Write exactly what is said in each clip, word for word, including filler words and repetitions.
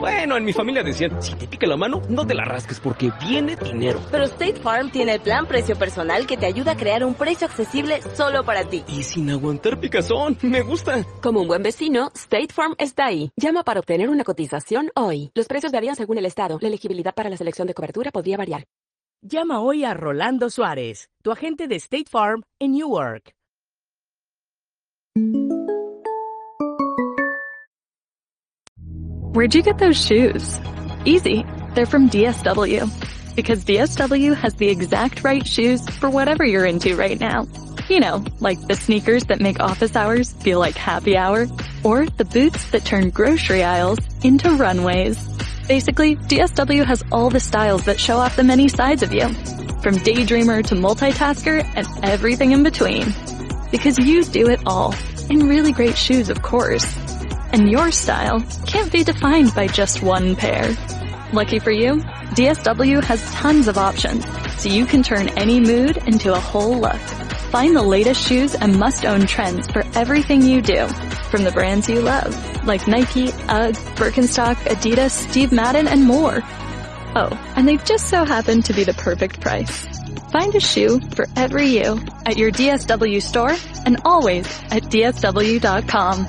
Bueno, en mi familia decían, si te pica la mano, no te la rasques porque viene dinero. Pero State Farm tiene el plan precio personal que te ayuda a crear un precio accesible solo para ti. Y sin aguantar picazón, me gusta. Como un buen vecino, State Farm está ahí. Llama para obtener una cotización hoy. Los precios varían según el estado. La elegibilidad para la selección de cobertura podría variar. Llama hoy a Rolando Suárez, tu agente de State Farm en Newark. Where'd you get those shoes? Easy. They're from D S W. Because D S W has the exact right shoes for whatever you're into right now. You know, like the sneakers that make office hours feel like happy hour, or the boots that turn grocery aisles into runways. Basically, D S W has all the styles that show off the many sides of you, from daydreamer to multitasker and everything in between. Because you do it all, in really great shoes, of course. And your style can't be defined by just one pair. Lucky for you, D S W has tons of options, so you can turn any mood into a whole look. Find the latest shoes and must-own trends for everything you do, from the brands you love, like Nike, UGG, Birkenstock, Adidas, Steve Madden, and more. Oh, and they just so happen to be the perfect price. Find a shoe for every you at your D S W store and always at D S W dot com.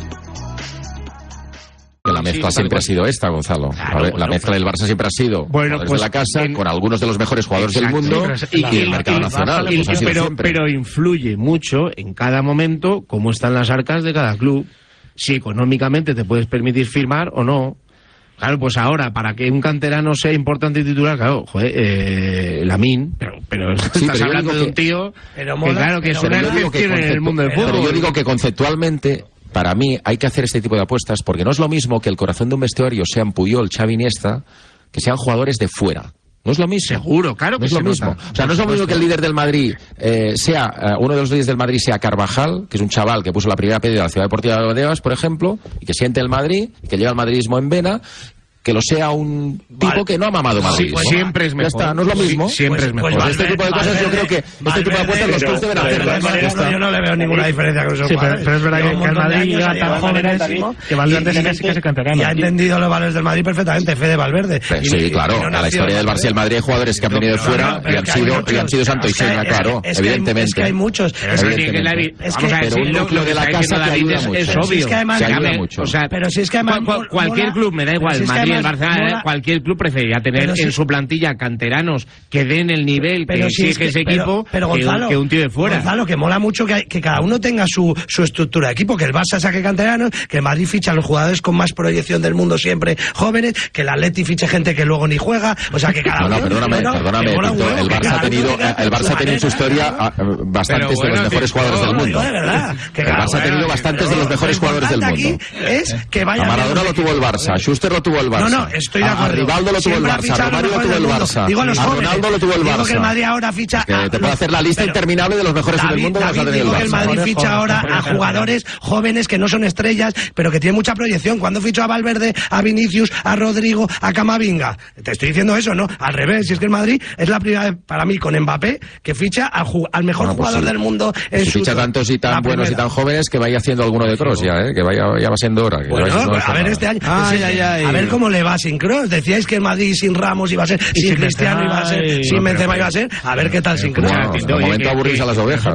La mezcla sí, siempre ha sido esta, Gonzalo. Claro, a ver, bueno, la mezcla del Barça siempre ha sido bueno, pues, de la casa en, con algunos de los mejores jugadores exacto, del mundo y, y el mercado y, nacional. Y, pues pero, pero influye mucho en cada momento cómo están las arcas de cada club. Si económicamente te puedes permitir firmar o no. Claro, pues ahora, para que un canterano sea importante y titular, claro, joder, eh, Lamine, pero, pero sí, estás pero hablando de un tío pero mola, que claro, que es una excepción en el mundo del fútbol. Pero yo digo que conceptualmente, para mí, hay que hacer este tipo de apuestas, porque no es lo mismo que el corazón de un vestuario sean Puyol, Xavi, Iniesta, que sean jugadores de fuera. No es lo mismo. Seguro, claro que no es lo mismo. Nota. O sea, no es lo mismo que el líder del Madrid eh, sea, uh, uno de los líderes del Madrid sea Carvajal, que es un chaval que puso la primera piedra de la Ciudad Deportiva de Valdeos, por ejemplo, y que siente el Madrid, que lleva el madridismo en vena, que lo sea un tipo vale. que no ha mamado Madrid. Sí, pues siempre es mejor. Ya está, no es lo mismo. Sí, siempre pues, es mejor. Pues este tipo de cosas yo creo que este tipo de apuestas los clubes deben hacer. Yo no le veo ninguna diferencia con esos sí, pero, pero es verdad que el Madrid llega tan jóvenes que Valverde es casi casi canterano. Y ha entendido los valores del Madrid perfectamente, Fede Valverde. Sí, claro, a la historia del Barça y el Madrid hay jugadores que han venido de fuera y han sido y han sido santo y seña, claro, evidentemente. Es que hay muchos. Pero un núcleo de la casa que ayuda mucho. Es obvio. Que ayuda mucho. Pero si es que además cualquier club, me da igual, Madrid, el Barça, cualquier club preferiría tener si, en su plantilla canteranos que den el nivel que exige es que, ese pero, equipo pero, Gonzalo, que, que un tío de fuera. Gonzalo, que mola mucho que, que cada uno tenga su, su estructura de equipo, que el Barça saque canteranos, que el Madrid ficha a los jugadores con más proyección del mundo siempre jóvenes, que el Atleti fiche gente que luego ni juega, o sea que cada no, uno... No, perdóname, no, perdóname, Pinto, huevo, el Barça ha tenido, el Barça ha tenido en su historia bastantes bueno, de los mejores jugadores del mundo. De verdad, que el Barça ha tenido bastantes de los mejores jugadores del mundo. Es que vaya a Maradona lo tuvo el Barça, a Schuster lo tuvo el Barça. No, no, estoy de acuerdo. A Rivaldo lo tuvo el Barça, a Romario lo tuvo el Barça, digo a, los a jóvenes, Ronaldo lo tuvo el Barça. Digo que el Madrid ahora ficha... Que te puede hacer la lista pero, interminable de los mejores David, del mundo que David, vas a tener digo el Barça. que el Madrid ficha ahora a jugadores jóvenes que no son estrellas, pero que tienen mucha proyección. ¿Cuándo fichó a Valverde, a Vinicius, a Rodrigo, a Camavinga? Te estoy diciendo eso, ¿no? Al revés, si es que el Madrid es la primera vez para mí con Mbappé que ficha al, al mejor bueno, pues jugador sí. del mundo. En si su ficha tantos y tan buenos primera. y tan jóvenes que vaya haciendo alguno de Kroos ya, ¿eh? Que vaya, ya va siendo hora. Que bueno, pues a ver este año. Ay, pues, ay, ay, a ver cómo le va sin Kroos. Decíais que el Madrid sin Ramos iba a ser, sin, sin Cristiano iba a ser, ay, sin Benzema iba a ser. A ver qué tal sin Kroos. De momento aburrís a las ovejas.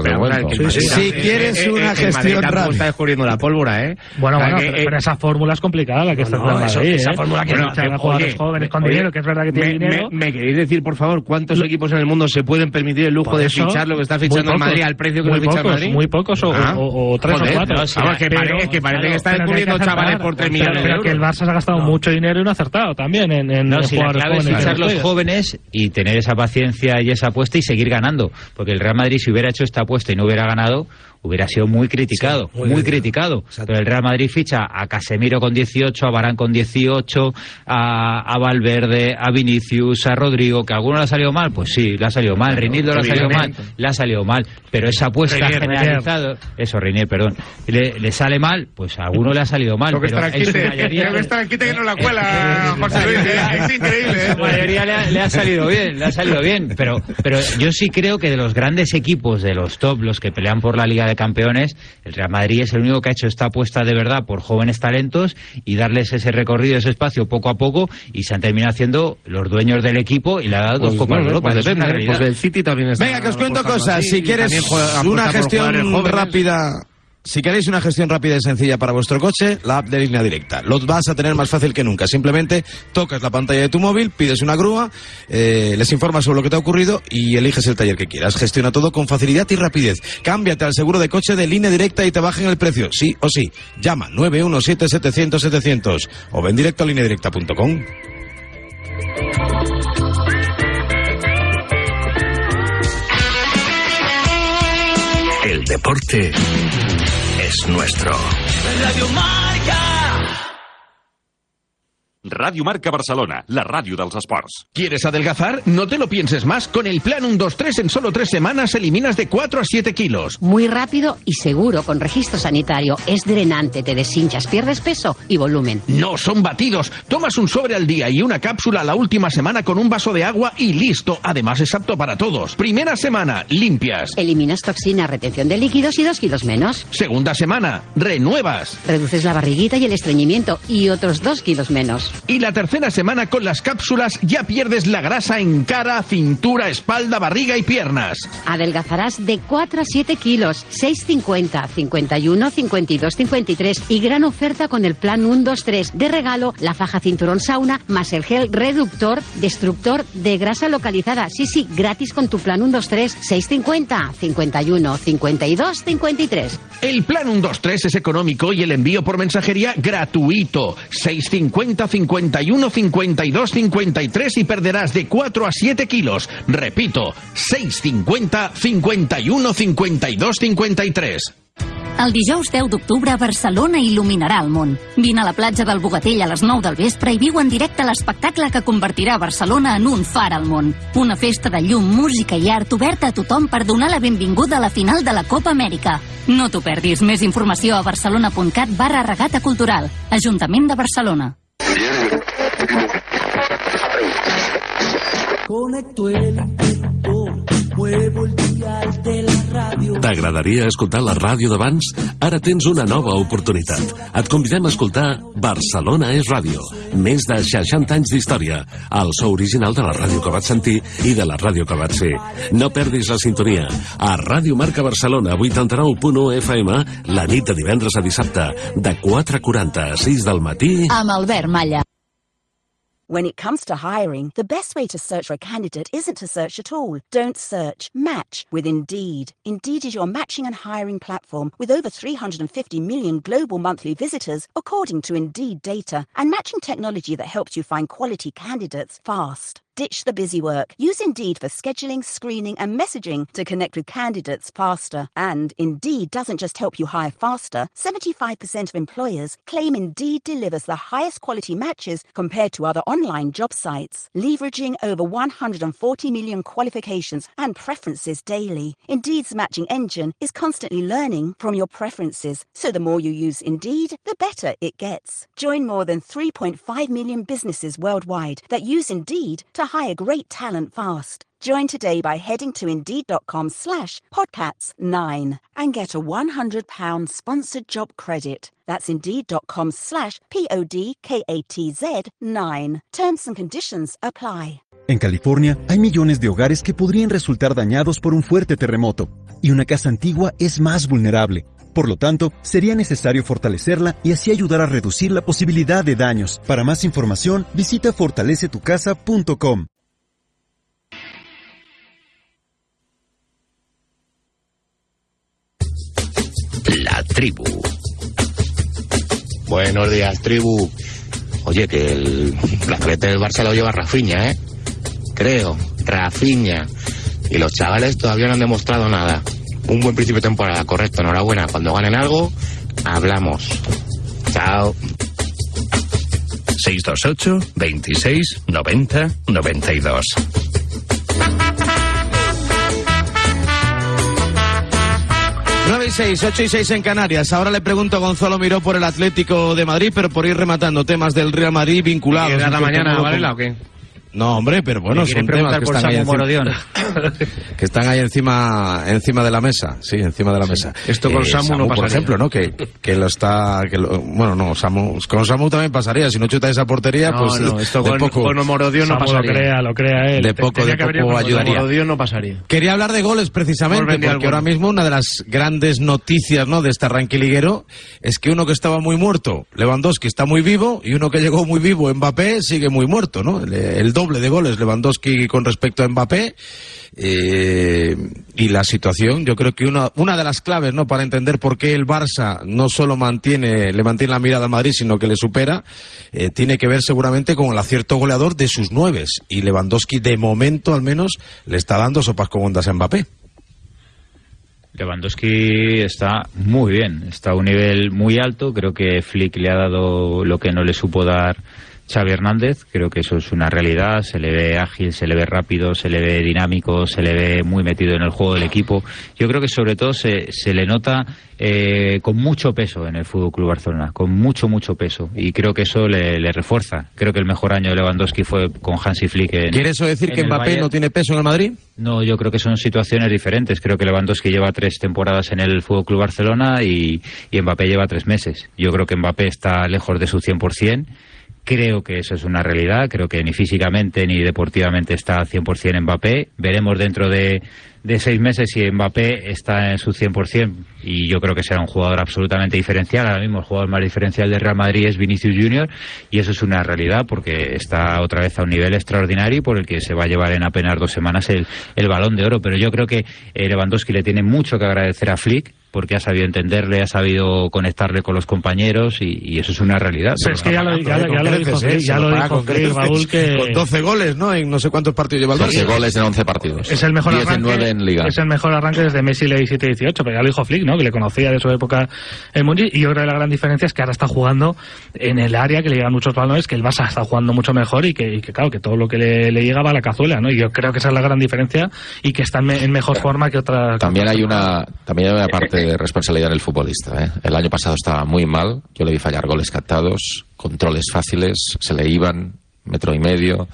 Si quieres una gestión rápida. Está descubriendo la pólvora, ¿eh? Bueno, bueno, pero esa fórmula es complicada la que está en Madrid. Esa fórmula que no jugadores jóvenes con dinero, que es verdad que tienen dinero. ¿Me queréis decir, por favor, cuántos equipos en el mundo se pueden permitir el lujo de fichar lo que está fichando el Madrid al precio que lo ficha el Madrid? Muy pocos, o tres o cuatro. Vamos, que parece que están descubriendo chavales por tres millones de euros. Pero que el Barça se ha gastado mucho dinero y no ha acertado también en no, si la clave es fichar los jóvenes y tener esa paciencia y esa apuesta y seguir ganando, porque el Real Madrid si hubiera hecho esta apuesta y no hubiera ganado hubiera sido muy criticado, sí, muy, muy criticado. Exacto. Pero el Real Madrid ficha a Casemiro con dieciocho, a Varane con dieciocho, a, a Valverde, a Vinicius, a Rodrigo, que a alguno le ha salido mal, pues sí, le ha salido mal. Rinildo le ha salido mal, le ha salido mal. Pero esa apuesta Reinier, generalizada, Reinier. eso, Reinier, perdón, le, le sale mal, pues a alguno le ha salido mal. Pero en su mayoría... que estar quite que no la cuela, José Luis, es increíble. En su mayoría le ha, le ha salido bien, le ha salido bien. Pero, pero yo sí creo que de los grandes equipos, de los top, los que pelean por la Liga de de Campeones, el Real Madrid es el único que ha hecho esta apuesta de verdad por jóvenes talentos y darles ese recorrido, ese espacio poco a poco, y se han terminado haciendo los dueños del equipo y le ha dado dos pues Copas no, de Europa. Pues depende, pues del City también está. Venga, que os cuento cosas. Así, si quieres una gestión rápida... Si queréis una gestión rápida y sencilla para vuestro coche, la app de Línea Directa. Lo vas a tener más fácil que nunca. Simplemente tocas la pantalla de tu móvil, pides una grúa, eh, les informas sobre lo que te ha ocurrido y eliges el taller que quieras. Gestiona todo con facilidad y rapidez. Cámbiate al seguro de coche de Línea Directa y te bajen el precio, sí o sí. Llama nueve uno siete setecientos setecientos o ven directo a línea directa punto com. El deporte es nuestro. Radio Marca. Radio Marca Barcelona, la ràdio dels esports. ¿Quieres adelgazar? No te lo pienses más. Con el plan uno dos tres en solo tres semanas eliminas de cuatro a siete kilos. Muy rápido y seguro con registro sanitario. Es drenante, te deshinchas, pierdes peso y volumen. No, son batidos. Tomas un sobre al día y una cápsula la última semana con un vaso de agua y listo. Además es apto para todos. Primera semana, limpias. Eliminas toxinas, retención de líquidos y dos kilos menos. Segunda semana, renuevas. Reduces la barriguita y el estreñimiento y otros dos kilos menos. Y la tercera semana con las cápsulas ya pierdes la grasa en cara, cintura, espalda, barriga y piernas. Adelgazarás de cuatro a siete kilos, seis cincuenta, cincuenta y uno, cincuenta y dos, cincuenta y tres y gran oferta con el plan uno dos tres. De regalo, la faja cinturón sauna más el gel reductor, destructor de grasa localizada. Sí, sí, gratis con tu plan uno dos tres, seis cincuenta, cincuenta y uno, cincuenta y dos, cincuenta y tres. El plan uno dos tres es económico y el envío por mensajería gratuito. seis cincuenta, cincuenta y uno, cincuenta y dos, cincuenta y tres y perderás de cuatro a siete kilos. Repito, seis cincuenta, cincuenta y uno, cincuenta y dos, cincuenta y tres. El dijous deu d'octubre, Barcelona il·luminarà el món. Vine a la platja del Bogatell a les nou del vespre i viu en directe l'espectacle que convertirà Barcelona en un far al món. Una festa de llum, música i art oberta a tothom per donar la benvinguda a la final de la Copa Amèrica. No t'ho perdis. Més informació a barcelona.cat barra regata cultural. Ajuntament de Barcelona. Conecto el interruptor, muevo el dial de la ràdio. T'agradaria escoltar la ràdio d'abans? Ara tens una nova oportunitat. Et convidem a escoltar Barcelona és ràdio. Més de seixanta anys d'història. El so original de la ràdio que vaig sentir i de la ràdio que vaig fer. No perdis la sintonia. A Ràdio Marca Barcelona, vuitanta-nou punt u F M, la nit de divendres a dissabte, de quatre quaranta a sis del matí. Amb Albert Malla. When it comes to hiring, the best way to search for a candidate isn't to search at all. Don't search. Match with Indeed. Indeed is your matching and hiring platform with over three hundred fifty million global monthly visitors, according to Indeed data, and matching technology that helps you find quality candidates fast. Ditch the busy work. Use Indeed for scheduling, screening, and messaging to connect with candidates faster. And Indeed doesn't just help you hire faster. seventy-five percent of employers claim Indeed delivers the highest quality matches compared to other online job sites, leveraging over one hundred forty million qualifications and preferences daily. Indeed's matching engine is constantly learning from your preferences, so the more you use Indeed, the better it gets. Join more than three point five million businesses worldwide that use Indeed to hire great talent fast. Join today by heading to indeed.com slash podcasts nine and get a one hundred pounds sponsored job credit. That's indeed.com slash P-O-D-K-A-T-Z nine. Terms and conditions apply. En California hay millones de hogares que podrían resultar dañados por un fuerte terremoto, y una casa antigua es más vulnerable. Por lo tanto, sería necesario fortalecerla y así ayudar a reducir la posibilidad de daños. Para más información, visita fortalece tu casa punto com. La tribu. Buenos días, tribu. Oye, que el brazalete del Barça lo lleva Rafinha, ¿eh? Creo, Rafinha. Y los chavales todavía no han demostrado nada. Un buen principio de temporada, correcto, enhorabuena. Cuando ganen algo, hablamos. Chao. seis dos ocho, veintiséis, noventa, noventa y dos. nueve y seis, ocho y seis en Canarias. Ahora le pregunto a Gonzalo Miró por el Atlético de Madrid, pero por ir rematando temas del Real Madrid vinculados. ¿Y de la mañana, Varela, o qué? No, hombre, pero bueno, son temas que están, ahí encima, que están ahí encima encima de la mesa, sí, encima de la mesa. Esto con eh, Samu, Samu no por pasaría. ejemplo, ¿no? Que, que lo está, que lo, bueno, no, Samu, con Samu también pasaría. Si no chuta esa portería, No, pues no, esto de con, poco, con Morodion no Samu pasaría. lo crea, lo crea él. de poco, de poco ayudaría. Morodion no pasaría. Quería hablar de goles precisamente, Hemos vendido porque alguno. ahora mismo una de las grandes noticias, ¿no?, de este arranque liguero es que uno que estaba muy muerto, Lewandowski, está muy vivo, y uno que llegó muy vivo, Mbappé, sigue muy muerto, ¿no? El, el doble de goles Lewandowski con respecto a Mbappé. Eh, y la situación, yo creo que una, una de las claves, ¿no?, para entender por qué el Barça no solo mantiene, le mantiene la mirada al Madrid, sino que le supera, eh, tiene que ver seguramente con el acierto goleador de sus nueves. Y Lewandowski, de momento al menos, le está dando sopas con ondas a Mbappé. Lewandowski está muy bien, está a un nivel muy alto. Creo que Flick le ha dado lo que no le supo dar Xavi Hernández. Creo que eso es una realidad. Se le ve ágil, se le ve rápido, se le ve dinámico, se le ve muy metido en el juego del equipo. Yo creo que sobre todo se, se le nota eh, con mucho peso en el F C Barcelona, con mucho, mucho peso. Y creo que eso le, le refuerza. Creo que el mejor año de Lewandowski fue con Hansi Flick en, ¿Quiere eso decir que en el Mbappé Bayern. no tiene peso en el Madrid? No, yo creo que son situaciones diferentes. Creo que Lewandowski lleva tres temporadas en el F C Barcelona y, y Mbappé lleva tres meses. Yo creo que Mbappé está lejos de su cien por cien. Creo que eso es una realidad. Creo que ni físicamente ni deportivamente está al cien por cien Mbappé. Veremos dentro de, de seis meses si Mbappé está en su cien por cien. Y yo creo que será un jugador absolutamente diferencial. Ahora mismo el jugador más diferencial del Real Madrid es Vinicius Junior. Y eso es una realidad porque está otra vez a un nivel extraordinario por el que se va a llevar en apenas dos semanas el, el Balón de Oro. Pero yo creo que eh, Lewandowski le tiene mucho que agradecer a Flick, porque ha sabido entenderle, ha sabido conectarle con los compañeros y, y eso es una realidad. Pero es que ya lo, ya, ya lo dijo Flick, ya lo dijo Flick, Raúl, que... Con doce goles, ¿no? En no sé cuántos partidos lleva el doce Barça. goles en once partidos. Es el mejor diez en arranque, nueve en Liga. es el mejor arranque desde Messi le diecisiete dieciocho, pero ya lo dijo Flick, ¿no? Que le conocía de su época en Múnich, y yo creo que la gran diferencia es que ahora está jugando en el área que le llegan muchos balones, que el Barça está jugando mucho mejor y que, y que claro, que todo lo que le, le llega va a la cazuela, ¿no? Y yo creo que esa es la gran diferencia y que está en, me, en mejor forma que otra... También hay una, también hay una parte de responsabilidad en el futbolista, ¿eh? El año pasado estaba muy mal, yo le vi fallar goles captados, controles fáciles, se le iban, metro y medio,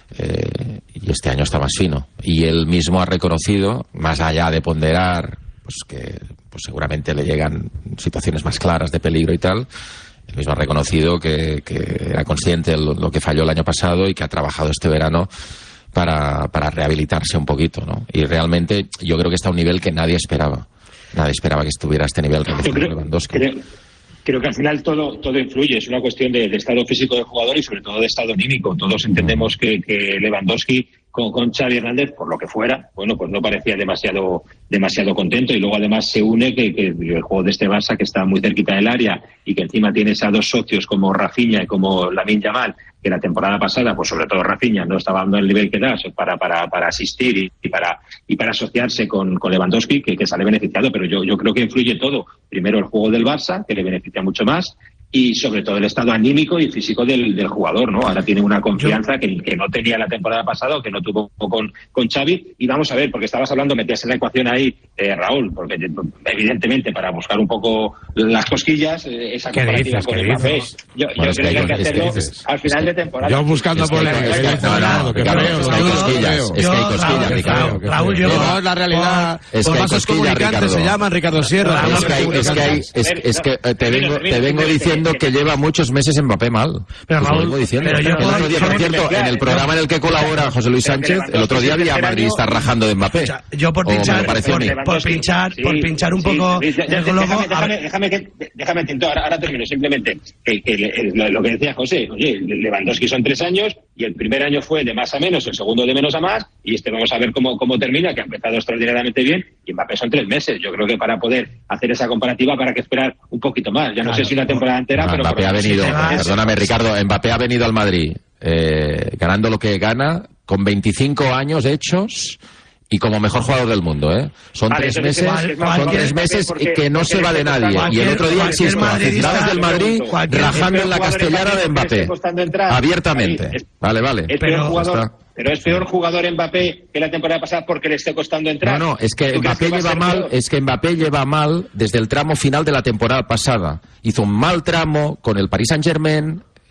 eh, y este año está más fino. Y él mismo ha reconocido, más allá de ponderar, pues que pues seguramente le llegan situaciones más claras de peligro y tal, él mismo ha reconocido que, que era consciente de lo, lo que falló el año pasado y que ha trabajado este verano para, para rehabilitarse un poquito, ¿no? Y realmente yo creo que está a un nivel que nadie esperaba. Nadie esperaba que estuviera a este nivel que Yo creo, Lewandowski. creo, creo que al final todo todo influye, es una cuestión de, de estado físico del jugador y sobre todo de estado anímico. Todos entendemos que, que Lewandowski con, con Xavi Hernández, por lo que fuera, bueno, pues no parecía demasiado demasiado contento y luego además se une que, que el juego de este Barça que está muy cerquita del área y que encima tienes a dos socios como Rafinha y como Lamine Yamal, que la temporada pasada, pues sobre todo Rafinha, no estaba dando el nivel que da para, para, para asistir y, y para y para asociarse con, con Lewandowski, que, que sale beneficiado, pero yo, yo creo que influye todo. Primero el juego del Barça, que le beneficia mucho más, y sobre todo el estado anímico y físico del, del jugador, ¿no? Ahora tiene una confianza que, que no tenía la temporada pasada o que no tuvo con, con Xavi. Y vamos a ver, porque estabas hablando, metías en la ecuación ahí, eh, Raúl, porque evidentemente para buscar un poco las cosquillas, eh, esa comparativa con Mbappé, yo, yo creo que hay que hacerlo al final de temporada. Yo buscando polémica. No, no, que creo, es que hay cosquillas, es que hay cosquillas, Ricardo. Raúl, yo no, la realidad. Es que Los hay vasos cosquillas, comunicantes Ricardo. se llaman Ricardo Sierra. Es que hay, es que hay, es, es que eh, te vengo, te vengo diciendo que lleva muchos meses Mbappé mal. Pero, Pues lo Raúl, vengo diciendo. pero yo- El otro día, por cierto, en el programa en el que colabora José Luis Sánchez, el otro día había madridistas rajando de Mbappé. Yo por O me pinchar, lo pareció a mí. por, por pinchar, Sí, por pinchar un sí, poco sí, ya- ya- el globo, déjame, a déjame, ver, déjame, que, déjame Tinto, ahora, ahora termino simplemente que, que le- lo, lo que decía José, oye, Lewandowski son tres años y el primer año fue de más a menos, el segundo de menos a más y este vamos a ver cómo, cómo termina, que ha empezado extraordinariamente bien y Mbappé son tres meses. Yo creo que para poder hacer esa comparativa para que esperar un poquito más. Ya no sé si una temporada entera, No, pero Mbappé por ha lo menos venido, seis meses. perdóname Ricardo, Mbappé ha venido al Madrid eh, ganando lo que gana, con veinticinco años hechos y como mejor jugador del mundo, ¿eh? Son Vale, tres entonces, meses, es más, son cualquier- tres meses porque- y que no porque se va de nadie. Y el otro día, cualquier insisto, madridista- aficionados del Madrid cualquier- rajando en la castellana de Mbappé. Costando entrar. Abiertamente. Ahí, es- Vale, vale. Es Ya peor jugador, está. pero es peor jugador Mbappé que la temporada pasada porque le esté costando entrar. No, no, es que ¿Tú crees Mbappé va a lleva ser mal, peor? es que Mbappé lleva mal desde el tramo final de la temporada pasada. Hizo un mal tramo con el Paris Saint-Germain,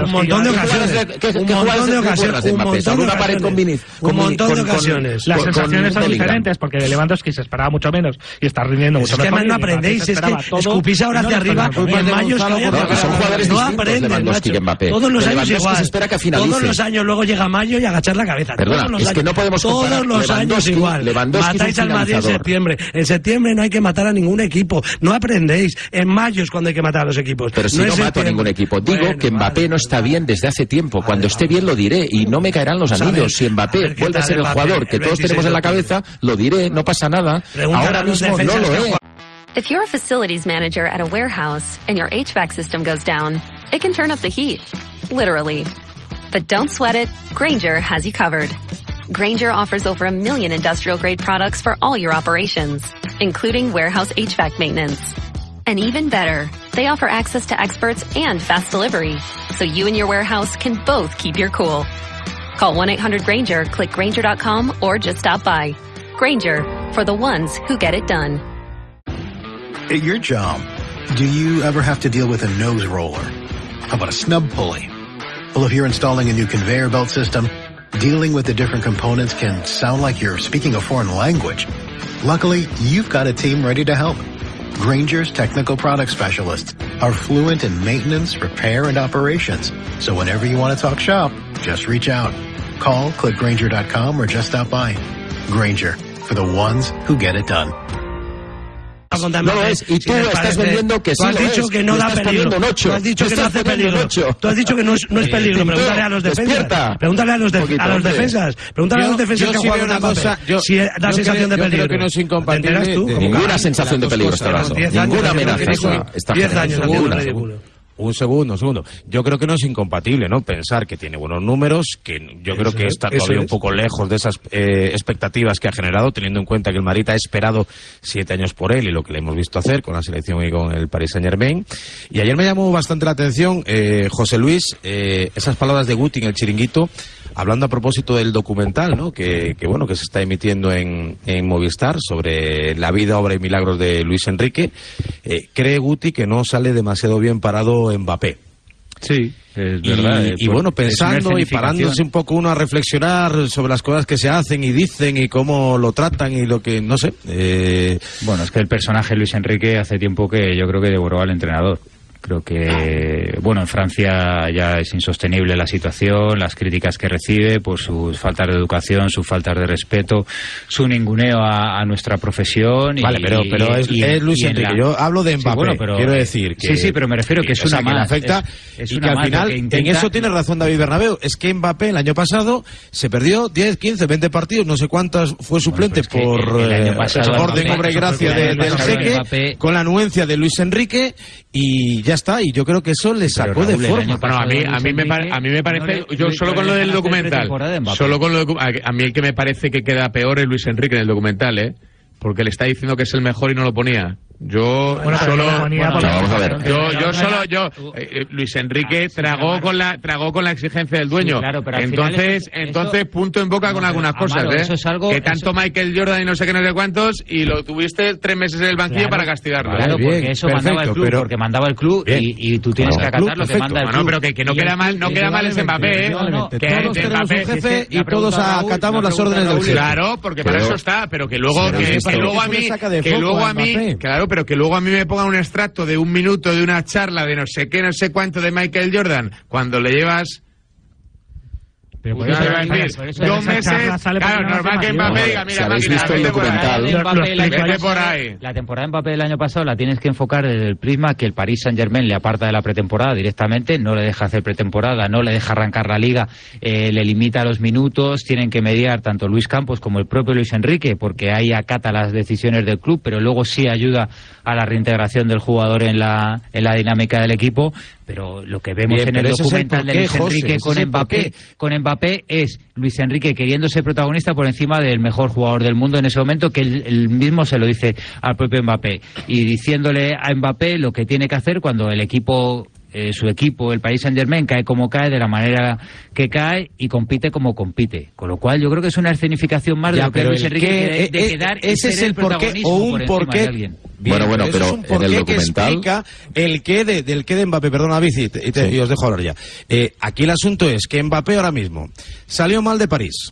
Un montón de ocasiones. Un montón de ocasiones. Un montón de ocasiones. Un montón de ocasiones. Las sensaciones son diferentes porque de Lewandowski se esperaba mucho menos y está rindiendo mucho mejor. Es que no aprendéis, es que escupís ahora hacia arriba y en mayo es que son jugadores distintos, Lewandowski y Mbappé. Todos los años Lewandowski igual. se espera que finalice. Todos los años luego llega mayo y agachar la cabeza. Perdona, todos los es años, que no podemos comparar todos los años igual. Lewandowski Matáis al Madrid en septiembre. En septiembre no hay que matar a ningún equipo. No aprendéis. En mayo es cuando hay que matar a los equipos. Pero si no, no mato a ningún equipo. Digo bueno, que Mbappé vale, no está bien desde hace tiempo. Vale, cuando vale, esté bien lo diré y no me caerán los anillos. Si Mbappé vuelve a ser el jugador que todos tenemos en la cabeza, lo diré, no pasa nada. Ahora mismo no lo es. If you're a facilities manager at a warehouse and your H V A C system goes down, it can turn up the heat, literally. But don't sweat it, Grainger has you covered. Grainger offers over a million industrial-grade products for all your operations, including warehouse H V A C maintenance. And even better, they offer access to experts and fast delivery, so you and your warehouse can both keep your cool. Call one eight hundred Grainger, click Grainger dot com, or just stop by. Grainger, for the ones who get it done. At your job, do you ever have to deal with a nose roller? How about a snub pulley? Well, if you're installing a new conveyor belt system, dealing with the different components can sound like you're speaking a foreign language. Luckily, you've got a team ready to help. Grainger's technical product specialists are fluent in maintenance, repair, and operations. So whenever you want to talk shop, just reach out. Call, click Grainger dot com, or just stop by. Grainger, for the ones who get it done. No lo es, y tú estás vendiendo que sí lo es. Tú has dicho que no da peligro. Tú has dicho que no hace peligro. Tú has dicho que no es, no es peligro. Pregúntale a los defensas. Pregúntale a los, de, a los defensas. Pregúntale a los defensas que han jugado una cosa. Si da sensación de peligro. Yo creo que no es incompatible. Ninguna sensación de peligro está dando. Ninguna amenaza está generando. Un segundo, un segundo. Yo creo que no es incompatible, ¿no? Pensar que tiene buenos números, que yo creo que está todavía un poco lejos de esas eh, expectativas que ha generado, teniendo en cuenta que el Madrid ha esperado siete años por él y lo que le hemos visto hacer con la selección y con el Paris Saint-Germain. Y ayer me llamó bastante la atención, eh, José Luis, eh, esas palabras de Guti en el Chiringuito, hablando a propósito del documental, ¿no? Que, que bueno, que se está emitiendo en, en Movistar sobre la vida, obra y milagros de Luis Enrique. Eh, cree Guti que no sale demasiado bien parado Mbappé. Sí, es verdad. Y, y bueno, pensando y parándose un poco uno a reflexionar sobre las cosas que se hacen y dicen y cómo lo tratan y lo que, no sé. Eh... Bueno, es que el personaje Luis Enrique hace tiempo que yo creo que devoró al entrenador. Creo que, bueno, en Francia ya es insostenible la situación, las críticas que recibe por sus faltas de educación, sus faltas de respeto, su ninguneo a, a nuestra profesión. Y, vale, pero, pero es, y, es Luis Enrique. La... Yo hablo de Mbappé, sí, bueno, pero, quiero decir que... Sí, sí, pero me refiero que es una o sea, más. Que le afecta es, es y que al final, que intenta... en eso tiene razón David Bernabéu. Es que Mbappé el año pasado se perdió diez, quince, veinte partidos, no sé cuántas fue suplente bueno, por el, el pasado, orden, Mbappé, obra y gracia de, del jeque, Mbappé... con la anuencia de Luis Enrique y ya está. Y yo creo que eso le sacó de forma. Bueno, a mí, a mí me, a mí me parece, yo solo con lo del documental, solo con lo de, a mí el que me parece que queda peor es Luis Enrique en el documental, ¿eh? Porque le está diciendo que es el mejor y no lo ponía. Yo bueno, solo bueno, vamos a ver. yo yo solo yo eh, Luis Enrique tragó con la tragó con la exigencia del dueño. Sí, claro, pero entonces eso, entonces punto en boca no, con algunas cosas, Amaro, ¿eh? Eso es algo, que tanto eso... Michael Jordan y no sé qué no sé cuántos y lo tuviste tres meses en el banquillo claro, para castigarlo. Claro, bien, porque eso perfecto, mandaba el club, pero... porque mandaba el club y, y tú tienes bueno, que acatar lo que manda el club. No, pero que, que no queda mal, no queda mal ese Mbappé, ¿eh? Que todos tenemos un jefe y todos acatamos las órdenes del jefe. Claro, porque para eso está, pero que luego que luego a mí que luego a mí, claro, pero que luego a mí me ponga un extracto de un minuto de una charla de no sé qué, no sé cuánto de Michael Jordan, cuando le llevas Pero por eso, decir, por eso dos meses, claro, normal que Mbappé diga, mira, si habéis visto el documental, vete por ahí. La temporada de Mbappé del año pasado la tienes que enfocar desde el prisma que el Paris Saint-Germain le aparta de la pretemporada directamente, no le deja hacer pretemporada, no le deja arrancar la liga, eh, le limita los minutos, tienen que mediar tanto Luis Campos como el propio Luis Enrique, porque ahí acata las decisiones del club, pero luego sí ayuda a la reintegración del jugador en la, en la dinámica del equipo. Pero lo que vemos Bien, en el documental el de Luis Enrique José, con Mbappé, con Mbappé es Luis Enrique queriendo ser protagonista por encima del mejor jugador del mundo en ese momento, que él, él mismo se lo dice al propio Mbappé, y diciéndole a Mbappé lo que tiene que hacer cuando el equipo, eh, su equipo, el Paris Saint-Germain, cae como cae, de la manera que cae y compite como compite. Con lo cual yo creo que es una escenificación más ya, de lo que Luis Enrique que, quiere, de quedar eh, ese es el porqué o un porqué. Bien, bueno, bueno, pero es un en el documental... que explica el qué de, del qué de Mbappé. Perdona, David, y, te, y, te, sí. y os dejo hablar ya. Eh, aquí el asunto es que Mbappé ahora mismo salió mal de París,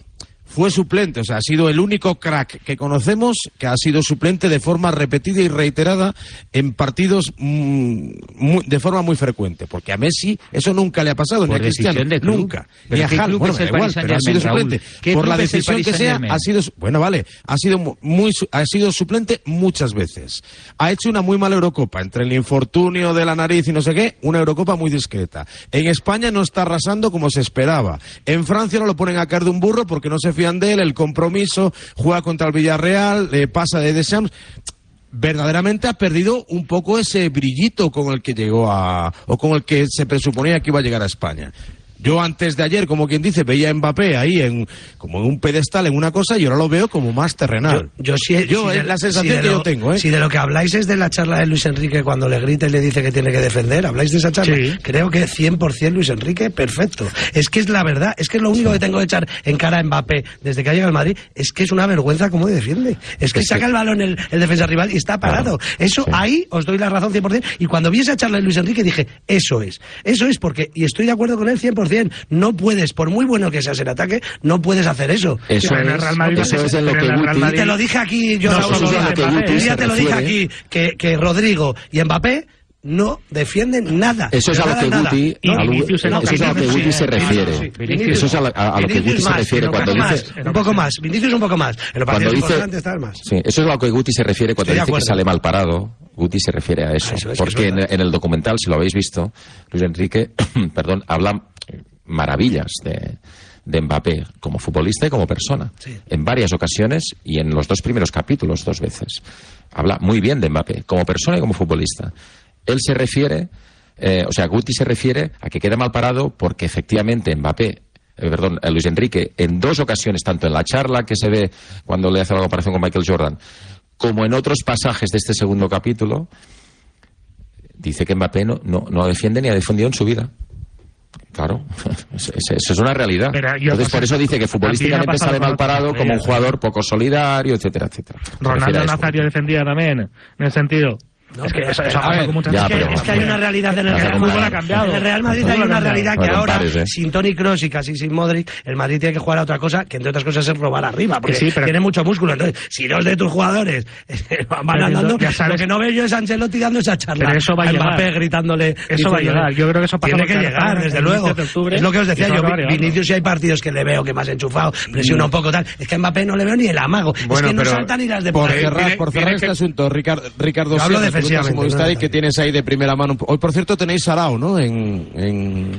fue suplente, o sea, ha sido el único crack que conocemos que ha sido suplente de forma repetida y reiterada en partidos mmm, muy, de forma muy frecuente, porque a Messi eso nunca le ha pasado, por ni a Cristiano, de nunca, pero ni a Haaland, bueno, da igual, pero ha sido suplente. Por la decisión que sea, ha sido, bueno, vale, ha sido muy, ha sido suplente muchas veces. Ha hecho una muy mala Eurocopa, entre el infortunio de la nariz y no sé qué, una Eurocopa muy discreta. En España no está arrasando como se esperaba. En Francia no lo ponen a caer de un burro porque no se fían de él, el compromiso, juega contra el Villarreal, eh, pasa de Deschamps. Verdaderamente ha perdido un poco ese brillito con el que llegó a, o con el que se presuponía que iba a llegar a España. Yo antes de ayer, como quien dice, veía a Mbappé ahí en como en un pedestal, en una cosa, y ahora lo veo como más terrenal. Yo, yo sí, yo sí es de, la sensación sí que lo, yo tengo, ¿eh? Si de lo que habláis es de la charla de Luis Enrique cuando le grita y le dice que tiene que defender, ¿habláis de esa charla? Sí. Creo que cien por ciento Luis Enrique, perfecto. Es que es la verdad, es que es lo único que tengo que echar en cara a Mbappé desde que ha llegado al Madrid, es que es una vergüenza cómo defiende. Es que es saca que... el balón el, el defensa rival y está parado. Claro. Eso sí. Ahí os doy la razón cien por ciento. Y cuando vi esa charla de Luis Enrique dije, eso es. Eso es porque, y estoy de acuerdo con él cien por ciento, no puede puedes, por muy bueno que seas en ataque, no puedes hacer eso. Eso es, Real Madrid, eso es en lo que Guti... Te lo dije aquí, yo no, eso es que Guti un día te lo dije aquí, que, que Rodrigo y Mbappé no defienden nada. Eso es a lo que Guti, ¿no? Eso es a lo que Guti se refiere. Eso es a lo que Guti se refiere cuando dice... Un poco más, Vinicius un poco más. En los partidos importantes está más. Sí, eso es a lo que Guti se refiere cuando dice que sale mal parado. Guti se refiere a eso. Porque en el documental, si lo habéis visto, Luis Enrique, perdón, habla maravillas de... de Mbappé como futbolista y como persona, sí. En varias ocasiones y en los dos primeros capítulos dos veces. Habla muy bien de Mbappé como persona y como futbolista. Él se refiere, eh, o sea, Guti se refiere a que queda mal parado porque efectivamente Mbappé, eh, perdón, eh, Luis Enrique, en dos ocasiones, tanto en la charla que se ve cuando le hace la comparación con Michael Jordan, como en otros pasajes de este segundo capítulo, dice que Mbappé no, no, no defiende ni ha defendido en su vida. Claro, eso es una realidad. Entonces por eso dice que futbolísticamente sale mal parado como un jugador poco solidario, etcétera, etcétera. Ronaldo Nazario defendía también, en el sentido... No, es que eso, eso ha con muchas ya, es, que, es que hay una realidad en el Real Madrid. Ha cambiado. En el Real Madrid hay una realidad que ahora, pares, ¿eh? Sin Toni Kroos y casi sin Modric, el Madrid tiene que jugar a otra cosa, que entre otras cosas es robar arriba, porque sí, pero... tiene mucho músculo. Entonces, si dos de tus jugadores van andando, lo que no veo yo es Ancelotti dando esa charla. Pero eso va a llegar. Mbappé gritándole. Eso va a llegar. Yo creo que eso pasa. Tiene que llegar, desde luego. Es lo que os decía yo. Vinicius, si hay partidos que le veo que más enchufado, presiona un poco tal. Es que a Mbappé no le veo ni el amago. Es que no salta ni las de por cerrar, por cerrar este asunto, Ricardo, hablo defensivamente. Que tienes ahí de primera mano. Hoy, por cierto, tenéis Sarao, ¿no? En, en...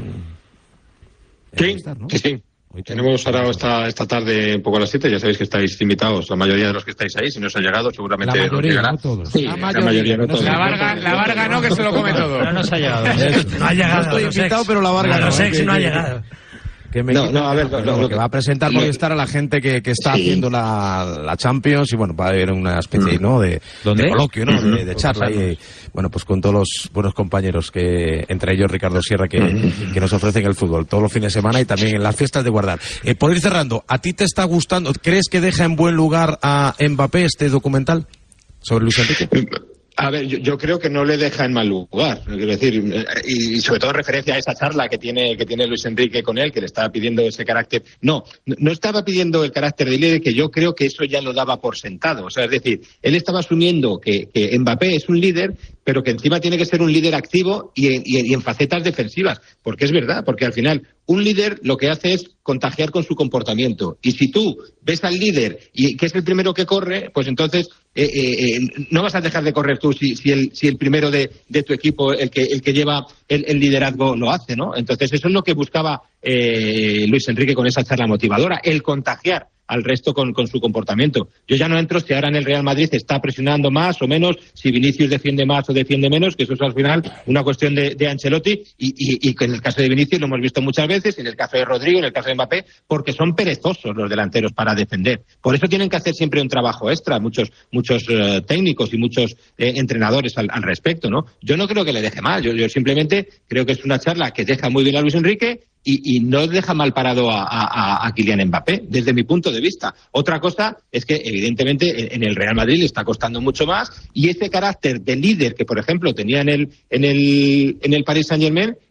Sí, estar, ¿no? sí, sí. Hoy tenemos Sarao esta, esta tarde un poco a las siete. Ya sabéis que estáis invitados, la mayoría de los que estáis ahí. Si no os ha llegado, seguramente la mayoría, llegará. No todos. Sí, la, mayoría, la mayoría, no todos. La Varga, la Varga no, que se lo come todo. No nos ha llegado. No ha llegado. No estoy invitado, pero la Varga no. No, sex no ha llegado. Que me no, no, a ver, no, no, lo que va a presentar voy a estar a la gente que, que está sí. haciendo la, la Champions y bueno, va a haber una especie, ¿no? de, de coloquio, ¿no? De, de charla y bueno, pues con todos los buenos compañeros que, entre ellos Ricardo Sierra, que, que nos ofrecen el fútbol todos los fines de semana y también en las fiestas de Guardar. Eh, por ir cerrando, ¿a ti te está gustando? ¿Crees que deja en buen lugar a Mbappé este documental sobre Luis Enrique? A ver, yo, yo creo que no le deja en mal lugar, quiero decir, y, y sobre todo en referencia a esa charla que tiene que tiene Luis Enrique con él, que le estaba pidiendo ese carácter. No, no estaba pidiendo el carácter de líder, que yo creo que eso ya lo daba por sentado. O sea, es decir, él estaba asumiendo que, que Mbappé es un líder, pero que encima tiene que ser un líder activo y en, y, y en facetas defensivas, porque es verdad, porque al final un líder lo que hace es contagiar con su comportamiento. Y si tú ves al líder y que es el primero que corre, pues entonces eh, eh, eh, no vas a dejar de correr tú si, si, el, si el primero de, de tu equipo, el que, el que lleva el, el liderazgo, lo hace, ¿no? Entonces eso es lo que buscaba eh, Luis Enrique con esa charla motivadora, el contagiar al resto con, con su comportamiento. Yo ya no entro si ahora en el Real Madrid está presionando más o menos, si Vinicius defiende más o defiende menos, que eso es al final una cuestión de, de Ancelotti y, y, y que en el caso de Vinicius lo hemos visto muchas veces, en el caso de Rodrigo, en el caso de Mbappé, porque son perezosos los delanteros para defender. Por eso tienen que hacer siempre un trabajo extra, muchos muchos uh, técnicos y muchos eh, entrenadores al, al respecto, ¿no? Yo no creo que le deje mal, yo, yo simplemente creo que es una charla que deja muy bien a Luis Enrique Y, y no deja mal parado a, a, a Kylian Mbappé, desde mi punto de vista. Otra cosa es que, evidentemente, en el Real Madrid le está costando mucho más y ese carácter de líder que, por ejemplo, tenía en el, en el, en el Paris Saint-Germain,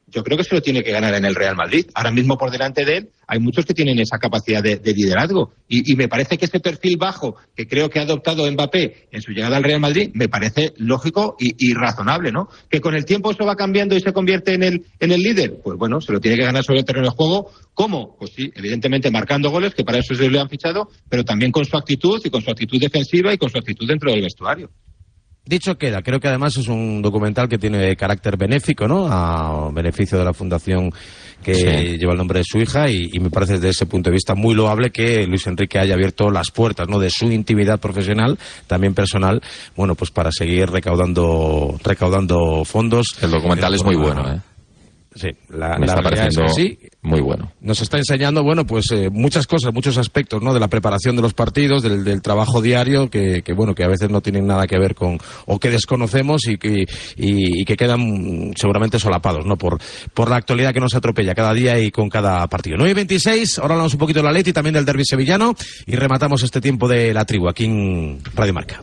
yo creo que se lo tiene que ganar en el Real Madrid. Ahora mismo por delante de él hay muchos que tienen esa capacidad de, de liderazgo. Y, y me parece que ese perfil bajo que creo que ha adoptado Mbappé en su llegada al Real Madrid me parece lógico y, y razonable, ¿no? Que con el tiempo eso va cambiando y se convierte en el, en el líder. Pues bueno, se lo tiene que ganar sobre el terreno de juego. ¿Cómo? Pues sí, evidentemente marcando goles, que para eso se le han fichado, pero también con su actitud y con su actitud defensiva y con su actitud dentro del vestuario. Dicho queda, creo que además es un documental que tiene carácter benéfico, ¿no? A beneficio de la fundación que sí. lleva el nombre de su hija y, y me parece desde ese punto de vista muy loable que Luis Enrique haya abierto las puertas, ¿no? De su intimidad profesional, también personal, bueno, pues para seguir recaudando recaudando fondos. El documental es muy bueno, ¿eh? Sí, la, me la está pareciendo es así. Muy bueno. Nos está enseñando, bueno, pues eh, muchas cosas, muchos aspectos, ¿no? De la preparación de los partidos, del, del trabajo diario, que, que bueno, que a veces no tienen nada que ver con, o que desconocemos y que, y, y que quedan seguramente solapados, ¿no? Por, por la actualidad que nos atropella cada día y con cada partido. nueve y veintiséis, ahora hablamos un poquito del Atleti y también del derbi sevillano y rematamos este tiempo de la tribu aquí en Radio Marca.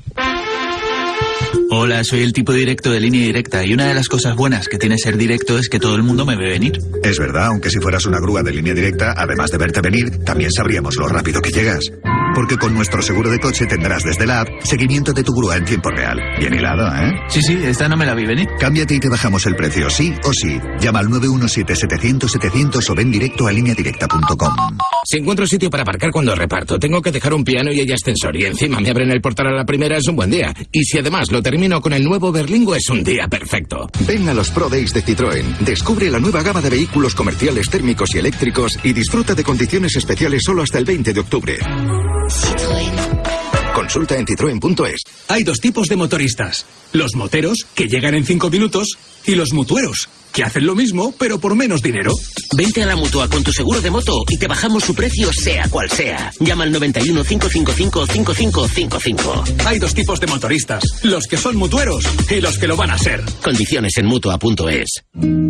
Hola, soy el tipo directo de Línea Directa y una de las cosas buenas que tiene ser directo es que todo el mundo me ve venir. Es verdad, aunque si fueras una grúa de Línea Directa, además de verte venir, también sabríamos lo rápido que llegas. Porque con nuestro seguro de coche tendrás desde la app seguimiento de tu grúa en tiempo real. Bien hilado, ¿eh? Sí, sí, esta no me la vi venir. Cámbiate y te bajamos el precio, sí o sí. Llama al nueve uno siete, setecientos, setecientos o ven directo a línea directa punto com. Si encuentro sitio para aparcar cuando reparto, tengo que dejar un piano y hay ascensor y encima me abren el portal a la primera, es un buen día. Y si además lo termino con el nuevo Berlingo, es un día perfecto. Ven a los Pro Days de Citroën. Descubre la nueva gama de vehículos comerciales térmicos y eléctricos y disfruta de condiciones especiales solo hasta el veinte de octubre. Citroën. Consulta en citroen punto es. Hay dos tipos de motoristas. Los moteros, que llegan en cinco minutos, y los mutueros, que hacen lo mismo, pero por menos dinero. Vente a la Mutua con tu seguro de moto y te bajamos su precio sea cual sea. Llama al noventa y uno, cincuenta y cinco, cincuenta y cinco cincuenta y cinco. Hay dos tipos de motoristas, los que son mutueros y los que lo van a ser. Condiciones en mutua punto es.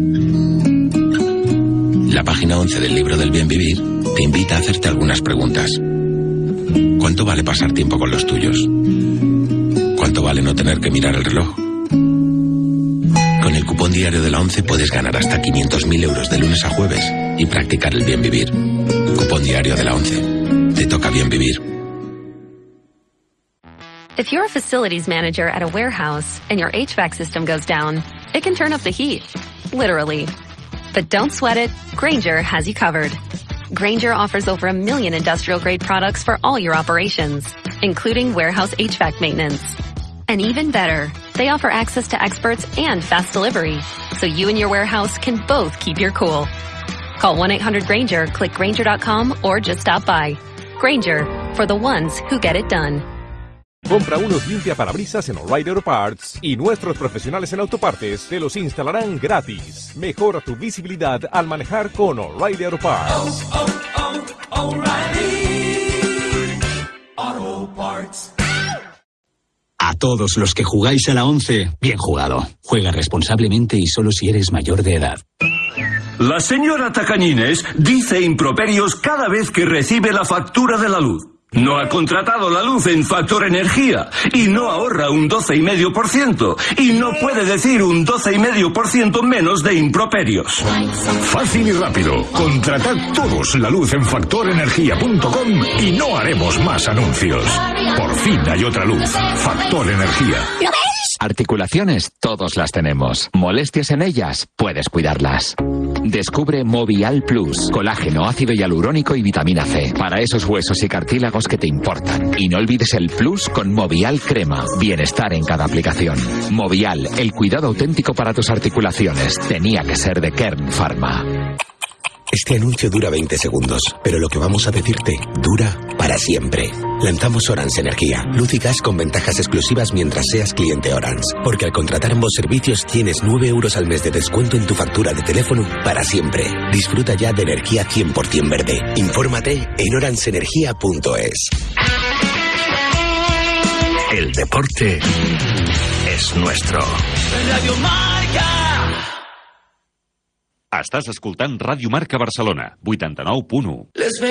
La página once del libro del bien vivir te invita a hacerte algunas preguntas. ¿Cuánto vale pasar tiempo con los tuyos? ¿Cuánto vale no tener que mirar el reloj? Con el cupón diario de la ONCE puedes ganar hasta quinientos mil euros de lunes a jueves y practicar el bien vivir. Cupón diario de la ONCE. Te toca bien vivir. If you're a facilities manager at a warehouse and your H V A C system goes down, it can turn up the heat, literally. But don't sweat it, Grainger has you covered. Grainger offers over a million industrial-grade products for all your operations, including warehouse H V A C maintenance. And even better, they offer access to experts and fast delivery, so you and your warehouse can both keep your cool. Call one eight hundred Grainger, click Grainger dot com, or just stop by. Grainger, for the ones who get it done. Compra unos limpiaparabrisas en O'Reilly Auto Parts y nuestros profesionales en autopartes te los instalarán gratis. Mejora tu visibilidad al manejar con O'Reilly Auto Parts. Oh, oh, oh, O'Reilly Auto Parts. A todos los que jugáis a la once, bien jugado. Juega responsablemente y solo si eres mayor de edad. La señora Tacañines dice improperios cada vez que recibe la factura de la luz. No ha contratado la luz en Factor Energía y no ahorra un doce coma cinco por ciento y no puede decir un doce coma cinco por ciento menos de improperios. Fácil y rápido. Contratad todos la luz en factor energía punto com y no haremos más anuncios. Por fin hay otra luz. Factor Energía. ¿Lo ves? Articulaciones, todos las tenemos. Molestias en ellas, puedes cuidarlas. Descubre Movial Plus, colágeno, ácido hialurónico y vitamina C, para esos huesos y cartílagos que te importan. Y no olvides el Plus con Movial Crema, bienestar en cada aplicación. Movial, el cuidado auténtico para tus articulaciones. Tenía que ser de Kern Pharma. Este anuncio dura veinte segundos, pero lo que vamos a decirte dura para siempre. Lanzamos Orange Energía, luz y gas con ventajas exclusivas mientras seas cliente Orange. Porque al contratar ambos servicios tienes nueve euros al mes de descuento en tu factura de teléfono para siempre. Disfruta ya de energía cien por ciento verde. Infórmate en orange energía punto es. El deporte es nuestro. Radio Marca. Estàs escoltant Ràdio Marca Barcelona, vuitanta-nou punt u.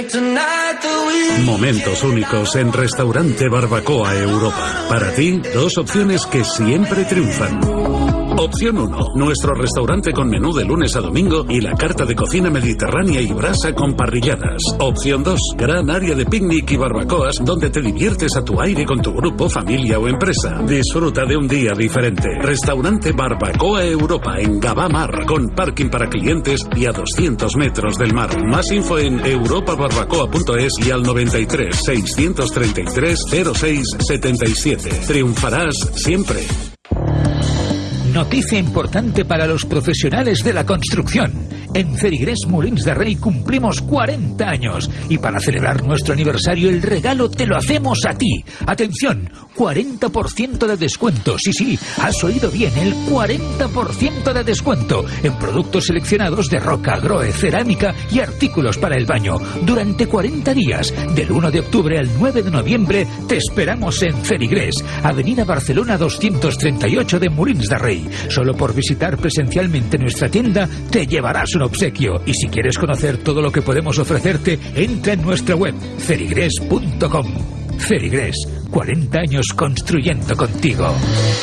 Momentos únicos en Restaurante Barbacoa Europa. Para ti, dos opciones que siempre triunfan. Opción uno, nuestro restaurante con menú de lunes a domingo y la carta de cocina mediterránea y brasa con parrilladas. Opción dos, gran área de picnic y barbacoas donde te diviertes a tu aire con tu grupo, familia o empresa. Disfruta de un día diferente. Restaurante Barbacoa Europa en Gabamar, con parking para clientes y a doscientos metros del mar. Más info en europa barbacoa punto es y al noventa y tres, seiscientos treinta y tres, cero seis setenta y siete. Triunfarás siempre. Noticia importante para los profesionales de la construcción. En Ferigrés Molins de Rey cumplimos cuarenta años y para celebrar nuestro aniversario el regalo te lo hacemos a ti. Atención, cuarenta por ciento de descuento. Sí, sí, has oído bien, el cuarenta por ciento de descuento en productos seleccionados de roca, groe, cerámica y artículos para el baño. Durante cuarenta días, del uno de octubre al nueve de noviembre, te esperamos en Ferigrés, Avenida Barcelona doscientos treinta y ocho de Molins de Rey. Solo por visitar presencialmente nuestra tienda te llevarás un obsequio. Y si quieres conocer todo lo que podemos ofrecerte, entra en nuestra web ferigrés punto com. Ferigrés, cuarenta años construyendo contigo.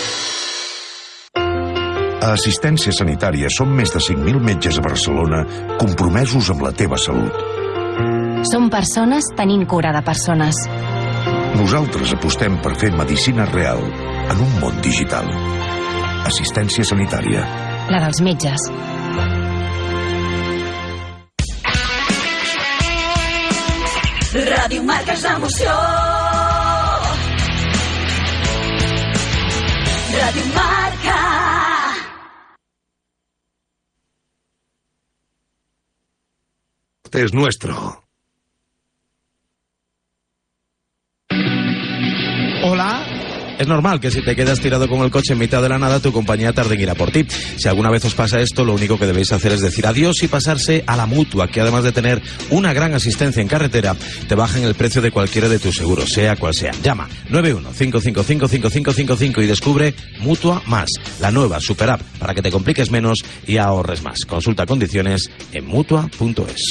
A Assistència Sanitària som més de cinc mil metges a Barcelona compromesos amb la teva salut. Som persones tenint cura de persones. Nosaltres apostem per fer medicina real en un món digital. Assistència Sanitària. La dels metges. Ràdio Marca és l'emoció. Ràdio Marca. Este es nuestro. Hola. Es normal que si te quedas tirado con el coche en mitad de la nada, tu compañía tarde en ir a por ti. Si alguna vez os pasa esto, lo único que debéis hacer es decir adiós y pasarse a la Mutua, que además de tener una gran asistencia en carretera, te bajan el precio de cualquiera de tus seguros, sea cual sea. Llama nueve uno cinco cinco cinco cinco cinco cinco cinco y descubre Mutua Más, la nueva super app para que te compliques menos y ahorres más. Consulta condiciones en mutua punto es.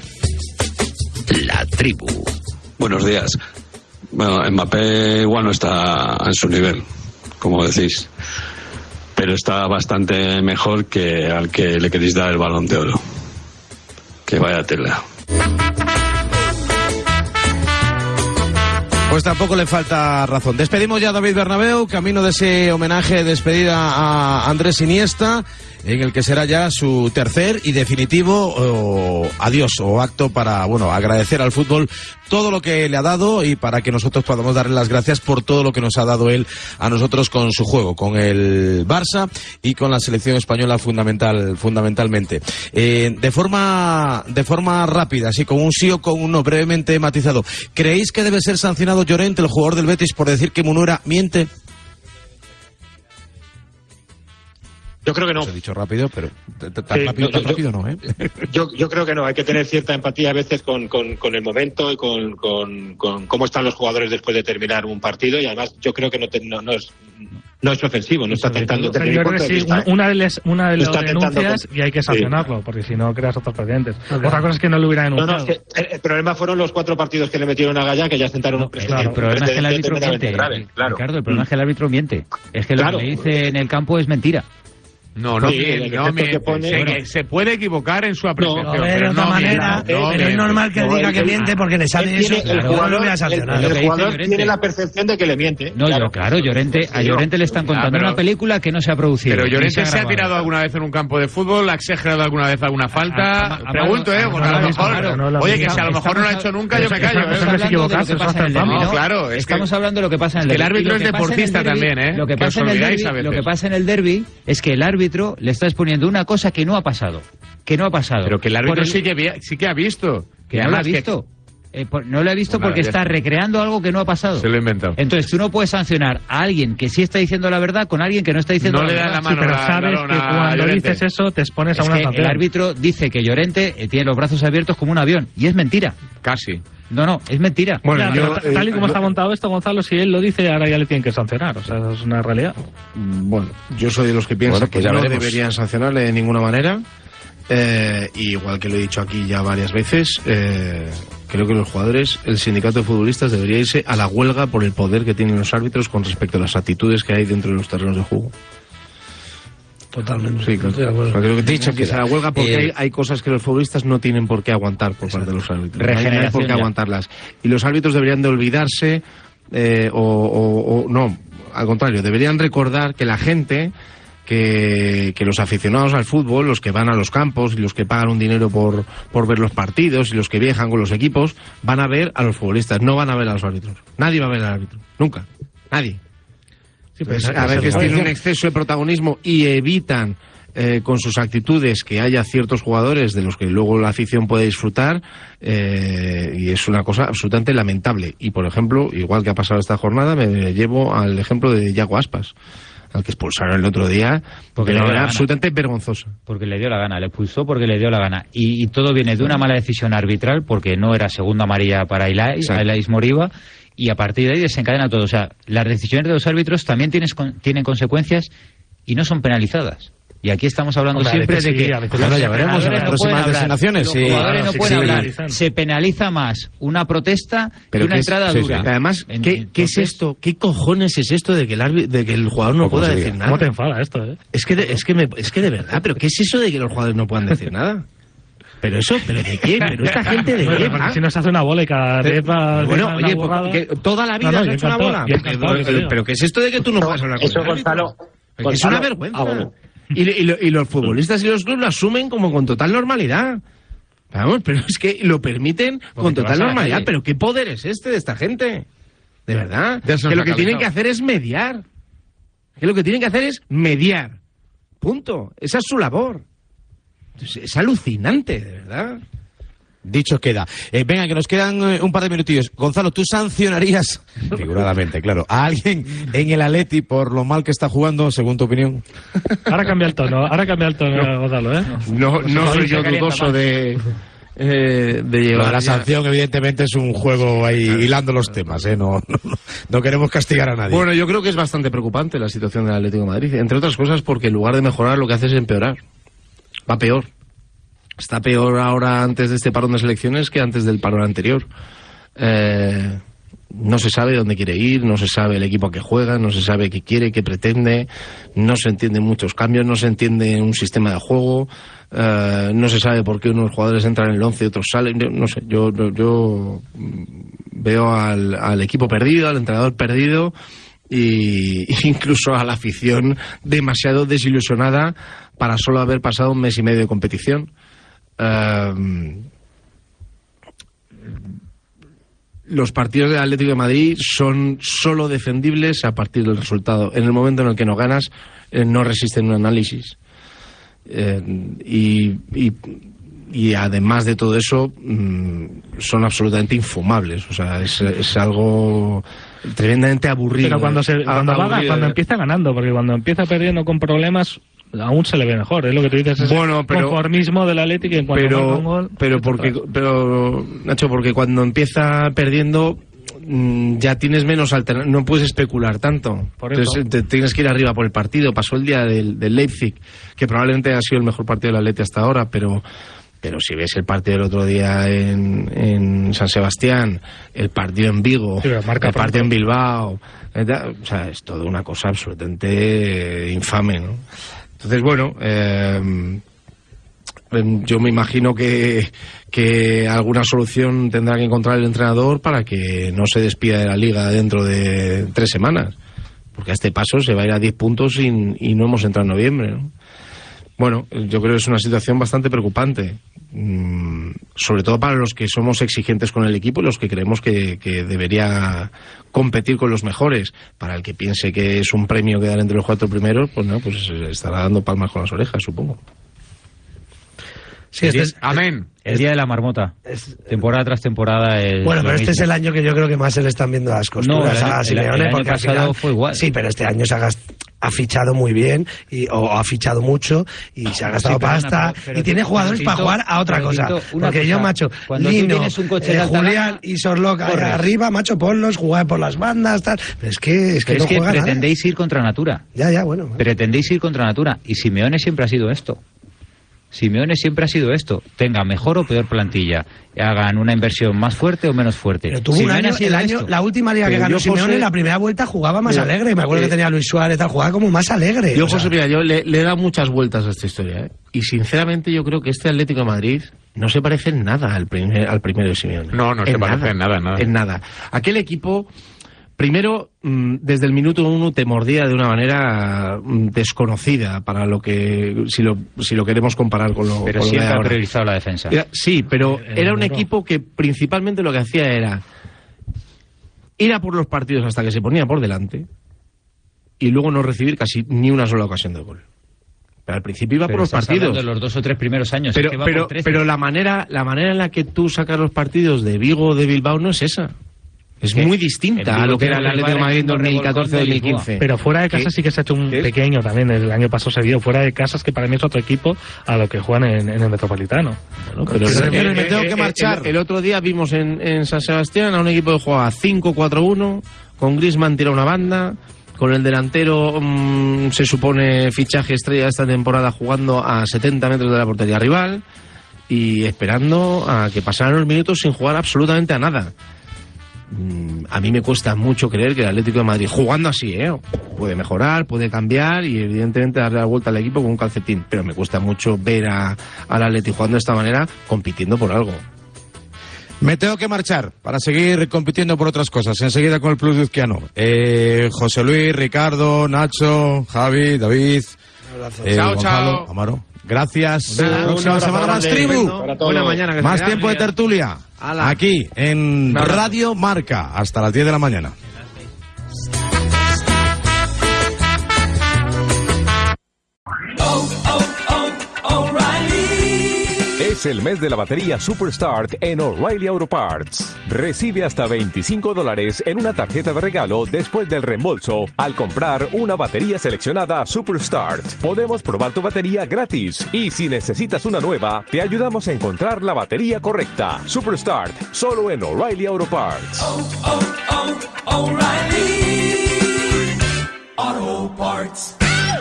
La tribu. Buenos días. Bueno, Mbappé igual no está en su nivel, como decís, pero está bastante mejor que al que le queréis dar el Balón de Oro. Que vaya tela. Pues tampoco le falta razón. Despedimos ya a David Bernabéu, camino de ese homenaje, despedida a Andrés Iniesta, en el que será ya su tercer y definitivo oh, adiós o acto para, bueno, agradecer al fútbol todo lo que le ha dado y para que nosotros podamos darle las gracias por todo lo que nos ha dado él a nosotros con su juego, con el Barça y con la selección española fundamental, fundamentalmente. Eh, de forma, de forma rápida, así con un sí o con un no, brevemente matizado. ¿Creéis que debe ser sancionado Llorente, el jugador del Betis, por decir que Munera miente? Yo creo que no. Lo he dicho rápido, pero tan sí, rápido, no, tan yo, rápido no, ¿eh? Yo, yo creo que no. Hay que tener cierta empatía a veces con, con, con el momento y con, con, con cómo están los jugadores después de terminar un partido. Y además, yo creo que no, te, no, no es. No es ofensivo, no está tentando. O sea, yo creo que sí, vista, una de las, una de las denuncias con... y hay que sancionarlo, sí. Porque si no creas otros precedentes. Okay. Otra cosa es que no lo hubiera denunciado. No, no, es que el, el problema fueron los cuatro partidos que le metieron a Gaya, que ya sentaron no, un precedente. Claro, el problema es que el árbitro miente. Grave, claro. Ricardo, el problema mm. es que el árbitro miente. Es que lo claro. que le dice en el campo es mentira. No, no, sí, miente, no miente. Pone... Se, bueno. se puede equivocar en su apreciación. No, pero de otra no manera, no, pero miente. Es normal que él diga que miente porque le sale eso. El claro, jugador, no lo voy a sancionar. El, el jugador tiene la percepción de que le miente. No, claro, claro Llorente, a Llorente le están contando ah, pero, una película que no se ha producido. Pero Llorente se ha tirado alguna vez en un campo de fútbol, ha exagerado alguna vez alguna falta. A, a, a, Pregunto, ¿eh? Porque a lo mejor. Oye, que si a lo mejor no lo ha hecho nunca, yo me callo. Claro, estamos hablando de lo que pasa en el derbi. El árbitro es deportista también, ¿eh? Lo que pasa en el derbi es que el árbitro le está poniendo una cosa que no ha pasado, que no ha pasado. Pero que el árbitro el... sí, que sí que ha visto. Que no lo ha visto. Que... Eh, por, no lo ha visto pues porque nada, está recreando algo que no ha pasado. Se lo ha inventado. Entonces tú no puedes sancionar a alguien que sí está diciendo la verdad con alguien que no está diciendo no la verdad. No le da la mano sí, pero la, sabes la, la, que cuando dices eso te expones es a una que sanción. El árbitro dice que Llorente eh, tiene los brazos abiertos como un avión y es mentira. Casi. No, no, es mentira. Bueno, ya, yo, pero, tal y como eh, está montado esto, Gonzalo, si él lo dice, ahora ya le tienen que sancionar. O sea, eso es una realidad. Bueno, yo soy de los que piensan bueno, pues que no veremos. deberían sancionarle de ninguna manera. Eh, igual que lo he dicho aquí ya varias veces, eh, creo que los jugadores, el sindicato de futbolistas debería irse a la huelga por el poder que tienen los árbitros con respecto a las actitudes que hay dentro de los terrenos de juego. Totalmente. Sí, claro. Creo que te he dicho que la huelga porque eh, hay, hay cosas que los futbolistas no tienen por qué aguantar por parte de los árbitros. No hay por qué ya. aguantarlas. Y los árbitros deberían de olvidarse eh, o, o, o no, al contrario, deberían recordar que la gente, que, que los aficionados al fútbol, los que van a los campos y los que pagan un dinero por, por ver los partidos y los que viajan con los equipos, van a ver a los futbolistas, no van a ver a los árbitros. Nadie va a ver al árbitro. Nunca. Nadie. Sí, pues a veces tienen un exceso de protagonismo y evitan eh, con sus actitudes que haya ciertos jugadores de los que luego la afición puede disfrutar eh, y es una cosa absolutamente lamentable. Y por ejemplo, igual que ha pasado esta jornada, me llevo al ejemplo de Yago Aspas, al que expulsaron el otro día, porque era gana. absolutamente vergonzoso. Porque le dio la gana, le expulsó porque le dio la gana. Y, y todo viene de una mala decisión arbitral, porque no era segunda amarilla para Ilaix Moriba, y a partir de ahí desencadena todo. O sea, las decisiones de los árbitros también tienes, tienen consecuencias y no son penalizadas. Y aquí estamos hablando Hombre, siempre de que sí, bueno, ya veremos en las no próximas designaciones. Los sí, jugadores no sí, pueden sí, hablar. Se penaliza más una protesta Pero que una es, entrada sí, dura. Sí. Además, ¿qué, Entonces, ¿qué es esto? ¿Qué cojones es esto de que el, árbitro, de que el jugador no pueda decir nada? ¿Cómo te enfada esto, eh? Es que, de, es, que me, es que de verdad, ¿pero qué es eso de que los jugadores no puedan decir nada? Pero eso, ¿pero de qué? ¿Pero esta gente de qué? Si no se hace una bola y cada vez va... Bueno, oye, porque toda la vida no, no, has hecho una bola. Pero, pero ¿qué es esto de que tú no puedas hablar con eso, Gonzalo, Gonzalo, es una vergüenza. Ah, bueno. y, y, y los futbolistas y los clubes lo asumen como con total normalidad. Vamos, pero es que lo permiten porque con total normalidad. Pero ¿qué poder es este de esta gente? De verdad. De que lo que tienen que hacer es mediar. Que lo que tienen que hacer es mediar. Punto. Esa es su labor. Es alucinante, de verdad. Dicho queda. Eh, venga, que nos quedan eh, un par de minutillos. Gonzalo, ¿tú sancionarías, figuradamente, claro, a alguien en el Atleti por lo mal que está jugando, según tu opinión? Ahora cambia el tono, ahora cambia el tono, no, Gonzalo, ¿eh? No, no, no soy yo dudoso de... Eh, de llevar la ya. sanción evidentemente es un juego ahí hilando los temas, ¿eh? no, no, no queremos castigar a nadie. Bueno, yo creo que es bastante preocupante la situación del Atlético de Madrid, entre otras cosas porque en lugar de mejorar lo que hace es empeorar. Va peor. Está peor ahora antes de este parón de selecciones que antes del parón anterior. Eh, no se sabe dónde quiere ir, no se sabe el equipo que juega, no se sabe qué quiere, qué pretende, no se entienden muchos cambios, no se entiende un sistema de juego, eh, no se sabe por qué unos jugadores entran en el once y otros salen. No sé, yo, yo, yo veo al, al equipo perdido, al entrenador perdido e incluso a la afición demasiado desilusionada para solo haber pasado un mes y medio de competición. Uh, los partidos del Atlético de Madrid son solo defendibles a partir del resultado. En el momento en el que no ganas, eh, no resisten un análisis. Eh, y, y, y además de todo eso, mmm, son absolutamente infumables. O sea, es, es algo tremendamente aburrido. Pero cuando, se, cuando, aburrido, va, cuando empieza ganando, porque cuando empieza perdiendo con problemas... aún se le ve mejor, es ¿eh? Lo que tú dices, es bueno, pero, conformismo del Atlético en cuanto pero, a un gol. Pero, porque, pero, Nacho, porque cuando empieza perdiendo mmm, ya tienes menos alternativas, no puedes especular tanto. Por eso. Entonces te tienes que ir arriba por el partido. Pasó el día del, del Leipzig, que probablemente ha sido el mejor partido del Atlético hasta ahora, pero... Pero si ves el partido del otro día en, en San Sebastián, el partido en Vigo, sí, el partido pronto. en Bilbao, o sea, es todo una cosa absolutamente infame, ¿no? Entonces, bueno, eh, yo me imagino que, que alguna solución tendrá que encontrar el entrenador para que no se despida de la Liga dentro de tres semanas. Porque a este paso se va a ir a diez puntos y, y no hemos entrado en noviembre, ¿no? Bueno, yo creo que es una situación bastante preocupante, mm, sobre todo para los que somos exigentes con el equipo y los que creemos que, que debería competir con los mejores. Para el que piense que es un premio quedar entre los cuatro primeros, pues no, pues estará dando palmas con las orejas, supongo. Sí, este es, amén. El día de la marmota. Es, temporada tras temporada. El, bueno, pero este mismo. Es el año que yo creo que más se le están viendo las costuras no, a Simeone. El, el porque pasado al final, fue igual. Sí, pero este año se ha, gast, ha fichado muy bien y, o ha fichado mucho y se ha gastado sí, pasta pero, pero, y tiene jugadores Tito, para jugar a otra cosa. Tito, porque cosa, yo, macho, Lino, un coche eh, Julián y Sorlock arriba, macho, ponlos, jugar por las bandas, tal. Pero es que es que, pero no es que nada. pretendéis ir contra natura. Ya, ya, bueno. bueno. Pretendéis ir contra natura y Simeone siempre ha sido esto. Simeone siempre ha sido esto, tenga mejor o peor plantilla, hagan una inversión más fuerte o menos fuerte. Pero tuvo un año, el año, la última liga que ganó Simeone, la primera vuelta jugaba más mira, alegre, me acuerdo eh, que tenía a Luis Suárez, tal, jugaba como más alegre. Yo, o sea, José, mira, yo le, le he dado muchas vueltas a esta historia, ¿eh? Y sinceramente yo creo que este Atlético de Madrid no se parece en nada al, primer, al primero de Simeone. No, no se parece en nada, nada. En nada. Aquel equipo... Primero, desde el minuto uno te mordía de una manera desconocida para lo que, si lo, si lo queremos comparar con lo, pero con siempre lo de ahora. ha priorizado la defensa. Era, sí, pero era un equipo que principalmente lo que hacía era ir a por los partidos hasta que se ponía por delante y luego no recibir casi ni una sola ocasión de gol. Pero al principio iba pero por los partidos. De los dos o tres primeros años. Pero, es que va pero, por trece. pero la manera, la manera en la que tú sacas los partidos de Vigo o de Bilbao no es esa. Es muy distinta a lo que era el Atlético de Madrid en dos mil catorce dos mil quince. Pero fuera de casa sí que se ha hecho un pequeño también. El año pasado se vio fuera de casa, es que para mí es otro equipo a lo que juegan en, en el Metropolitano. Bueno, pero pero el, el, me tengo que marchar. El, el, el otro día vimos en, en San Sebastián a un equipo que jugaba cinco cuatro uno, con Griezmann tira una banda, con el delantero mmm, se supone fichaje estrella de esta temporada jugando a setenta metros de la portería rival y esperando a que pasaran los minutos sin jugar absolutamente a nada. A mí me cuesta mucho creer que el Atlético de Madrid, jugando así, ¿eh? puede mejorar, puede cambiar y evidentemente darle la vuelta al equipo con un calcetín, pero me cuesta mucho ver a, al Atlético jugando de esta manera, compitiendo por algo. Me tengo que marchar para seguir compitiendo por otras cosas. Enseguida con el Plus de Uzquiano. Eh, José Luis, Ricardo, Nacho, Javi, David. Eh, chao, Gonzalo, chao. Amaro. Gracias. Nada, próxima semana más tribu. Buena mañana. Que Más tiempo de tertulia. Ala. Aquí en Nada. Radio Marca hasta las diez de la mañana. Es el mes de la batería Superstart en O'Reilly Auto Parts. Recibe hasta veinticinco dólares en una tarjeta de regalo después del reembolso al comprar una batería seleccionada Superstart. Podemos probar tu batería gratis y si necesitas una nueva, te ayudamos a encontrar la batería correcta. Superstart, solo en O'Reilly Auto Parts. Oh, oh, oh, O'Reilly Auto Parts.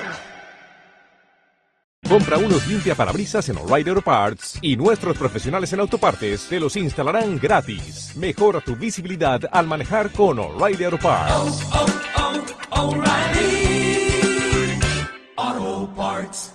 Compra unos limpiaparabrisas en O'Reilly Auto Parts y nuestros profesionales en autopartes te los instalarán gratis. Mejora tu visibilidad al manejar con O'Reilly Auto Parts. Oh, oh, oh, O'Reilly Auto Parts.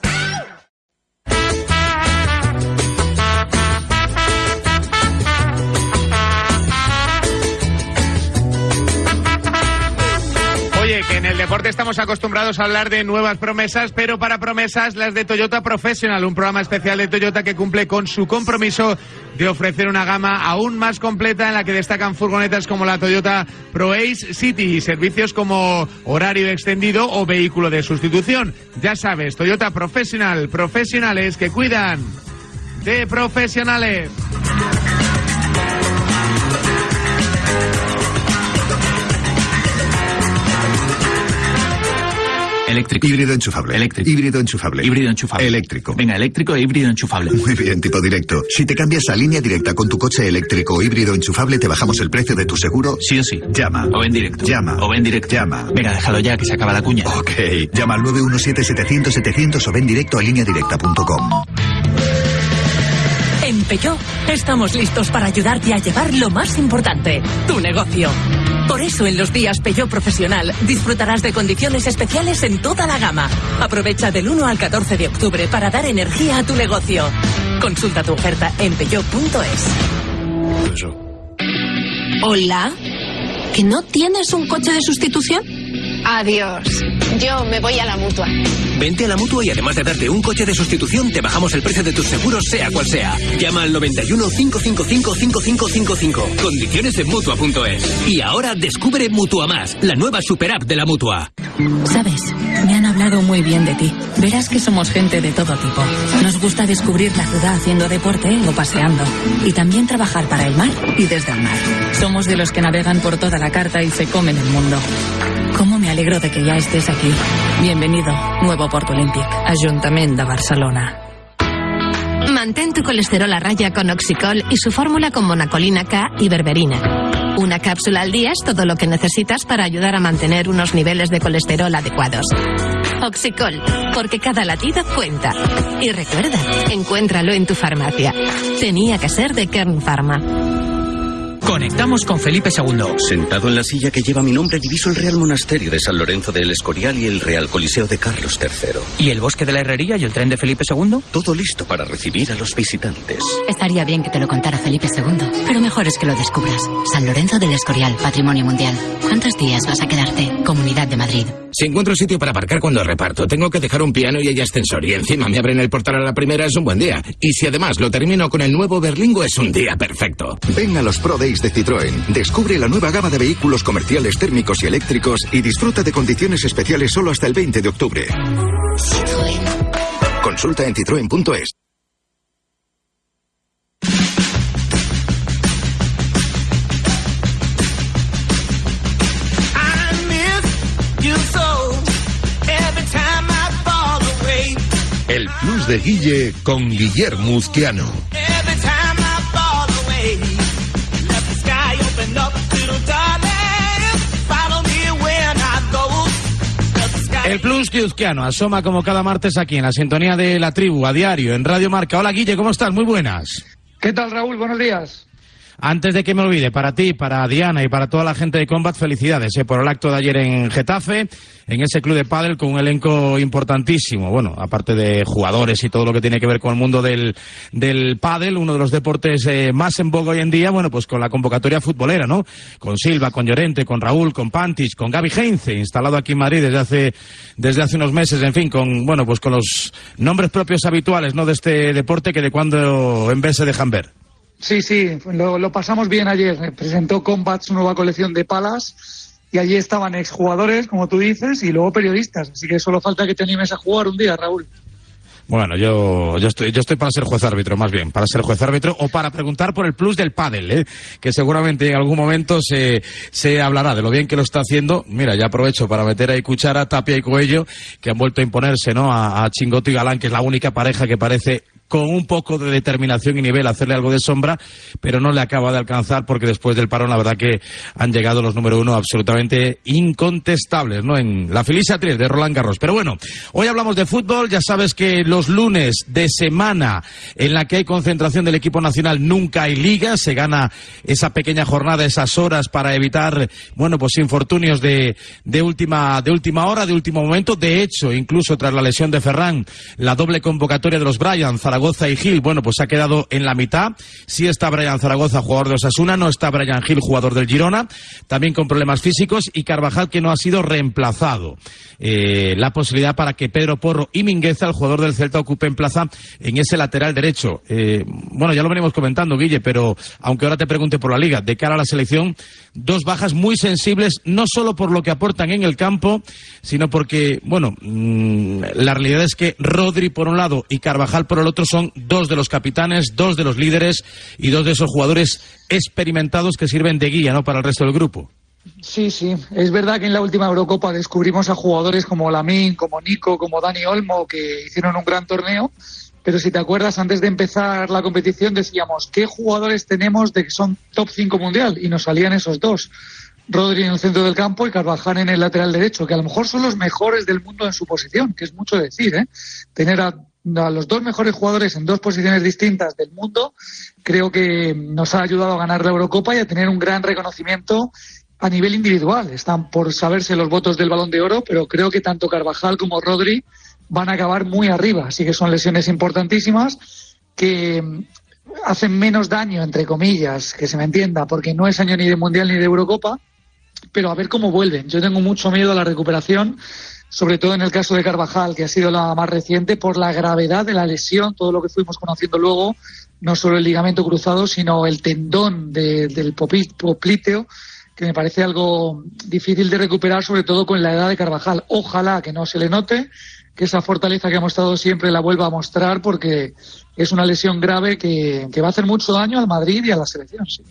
Oye, que en el deporte estamos acostumbrados a hablar de nuevas promesas, pero para promesas las de Toyota Professional, un programa especial de Toyota que cumple con su compromiso de ofrecer una gama aún más completa en la que destacan furgonetas como la Toyota ProAce City y servicios como horario extendido o vehículo de sustitución. Ya sabes, Toyota Professional, profesionales que cuidan de profesionales. Eléctrico. Híbrido enchufable. Eléctrico. Híbrido enchufable. Híbrido enchufable. Eléctrico. Venga, eléctrico e híbrido enchufable. Muy bien, tipo directo. Si te cambias a línea directa con tu coche eléctrico o híbrido enchufable, te bajamos el precio de tu seguro. Sí o sí. Llama. O en directo. Llama. O ven directo. Llama. Venga, déjalo ya, que se acaba la cuña. Ok. Llama al nueve uno siete setecientos setecientos o ven directo a línea directa punto com. En Peugeot estamos listos para ayudarte a llevar lo más importante, tu negocio. Por eso en los días Peugeot Profesional disfrutarás de condiciones especiales en toda la gama. Aprovecha del uno al catorce de octubre para dar energía a tu negocio. Consulta tu oferta en peugeot punto es. Hola, ¿que no tienes un coche de sustitución? Adiós, yo me voy a la Mutua. Vente a la Mutua y además de darte un coche de sustitución, te bajamos el precio de tus seguros, sea cual sea. Llama al noventa y uno, cinco cinco cinco, cinco cinco cinco cinco. Condiciones en Mutua punto es. Y ahora descubre Mutua Más, la nueva super app de la Mutua. Sabes, me han hablado muy bien de ti. Verás que somos gente de todo tipo. Nos gusta descubrir la ciudad haciendo deporte o paseando. Y también trabajar para el mar y desde el mar. Somos de los que navegan por toda la carta y se comen el mundo. ¿Cómo me alegro de que ya estés aquí? Bienvenido, nuevo Port Olímpic, Ayuntamiento de Barcelona. Mantén tu colesterol a raya con Oxicol y su fórmula con monacolina K y berberina. Una cápsula al día es todo lo que necesitas para ayudar a mantener unos niveles de colesterol adecuados. Oxicol, porque cada latido cuenta. Y recuerda, encuéntralo en tu farmacia. Tenía que ser de Kern Pharma. Conectamos con Felipe segundo. Sentado en la silla que lleva mi nombre, diviso el Real Monasterio de San Lorenzo del Escorial y el Real Coliseo de Carlos tercero. ¿Y el Bosque de la Herrería y el tren de Felipe segundo? Todo listo para recibir a los visitantes. Estaría bien que te lo contara Felipe segundo, pero mejor es que lo descubras. San Lorenzo del Escorial, Patrimonio Mundial. ¿Cuántos días vas a quedarte? Comunidad de Madrid. Si encuentro sitio para aparcar cuando reparto, tengo que dejar un piano y hay ascensor, y encima me abren el portal a la primera, es un buen día. Y si además lo termino con el nuevo Berlingo, es un día perfecto. Ven a los Pro Days de Citroën. Descubre la nueva gama de vehículos comerciales térmicos y eléctricos y disfruta de condiciones especiales solo hasta el veinte de octubre. Citroën. Consulta en citroen punto es. El Plus de Guille con Guillermo Uzquiano. El Plus Guizquiano asoma como cada martes aquí en la sintonía de La Tribu, a diario, en Radio Marca. Hola, Guille, ¿cómo estás? Muy buenas. ¿Qué tal, Raúl? Buenos días. Antes de que me olvide, para ti, para Diana y para toda la gente de Combat, felicidades eh, por el acto de ayer en Getafe, en ese club de pádel con un elenco importantísimo. Bueno, aparte de jugadores y todo lo que tiene que ver con el mundo del, del pádel, uno de los deportes eh, más en boga hoy en día, bueno, pues con la convocatoria futbolera, ¿no? Con Silva, con Llorente, con Raúl, con Pantic, con Gaby Heinze, instalado aquí en Madrid desde hace, desde hace unos meses, en fin, con, bueno, pues con los nombres propios habituales, ¿no? De este deporte que de cuando en vez se dejan ver. Sí, sí, lo, lo pasamos bien ayer. Presentó Combat su nueva colección de palas y allí estaban exjugadores, como tú dices, y luego periodistas. Así que solo falta que te animes a jugar un día, Raúl. Bueno, yo, yo estoy, yo estoy para ser juez árbitro, más bien, para ser juez árbitro o para preguntar por el plus del pádel, ¿eh? Que seguramente en algún momento se, se hablará de lo bien que lo está haciendo. Mira, ya aprovecho para meter ahí Cuchara, Tapia y Coello, que han vuelto a imponerse, ¿no? A, a Chingoto y Galán, que es la única pareja que parece con un poco de determinación y nivel hacerle algo de sombra, pero no le acaba de alcanzar porque después del parón la verdad que han llegado los número uno absolutamente incontestables, ¿no? En la Felicia tres de Roland Garros. Pero bueno, hoy hablamos de fútbol. Ya sabes que los lunes de semana en la que hay concentración del equipo nacional nunca hay liga, se gana esa pequeña jornada, esas horas para evitar, bueno, pues infortunios de, de última, de última hora, de último momento. De hecho, incluso tras la lesión de Ferran, la doble convocatoria de los Bryant, Zaragoza y Gil, bueno, pues ha quedado en la mitad. Sí está Brian Zaragoza, jugador de Osasuna, no está Brian Gil, jugador del Girona, también con problemas físicos, y Carvajal, que no ha sido reemplazado. Eh, la posibilidad para que Pedro Porro y Mingueza, el jugador del Celta, ocupen plaza en ese lateral derecho. Eh, bueno, ya lo venimos comentando, Guille, pero aunque ahora te pregunte por la Liga, de cara a la selección, dos bajas muy sensibles, no solo por lo que aportan en el campo, sino porque, bueno, mmm, la realidad es que Rodri por un lado y Carvajal por el otro son dos de los capitanes, dos de los líderes y dos de esos jugadores experimentados que sirven de guía, ¿no?, para el resto del grupo. Sí, sí, es verdad que en la última Eurocopa descubrimos a jugadores como Lamine, como Nico, como Dani Olmo, que hicieron un gran torneo, pero si te acuerdas, antes de empezar la competición decíamos, ¿qué jugadores tenemos de que son top cinco mundial? Y nos salían esos dos, Rodri en el centro del campo y Carvajal en el lateral derecho, que a lo mejor son los mejores del mundo en su posición, que es mucho decir, ¿eh? Tener a a los dos mejores jugadores en dos posiciones distintas del mundo, creo que nos ha ayudado a ganar la Eurocopa y a tener un gran reconocimiento a nivel individual. Están por saberse los votos del Balón de Oro, pero creo que tanto Carvajal como Rodri van a acabar muy arriba. Así que son lesiones importantísimas que hacen menos daño, entre comillas, que se me entienda, porque no es año ni de Mundial ni de Eurocopa, pero a ver cómo vuelven. Yo tengo mucho miedo a la recuperación, sobre todo en el caso de Carvajal, que ha sido la más reciente, por la gravedad de la lesión, todo lo que fuimos conociendo luego, no solo el ligamento cruzado, sino el tendón de, del popliteo, que me parece algo difícil de recuperar, sobre todo con la edad de Carvajal. Ojalá que no se le note, que esa fortaleza que ha mostrado siempre la vuelva a mostrar, porque es una lesión grave que, que va a hacer mucho daño al Madrid y a la selección, sí.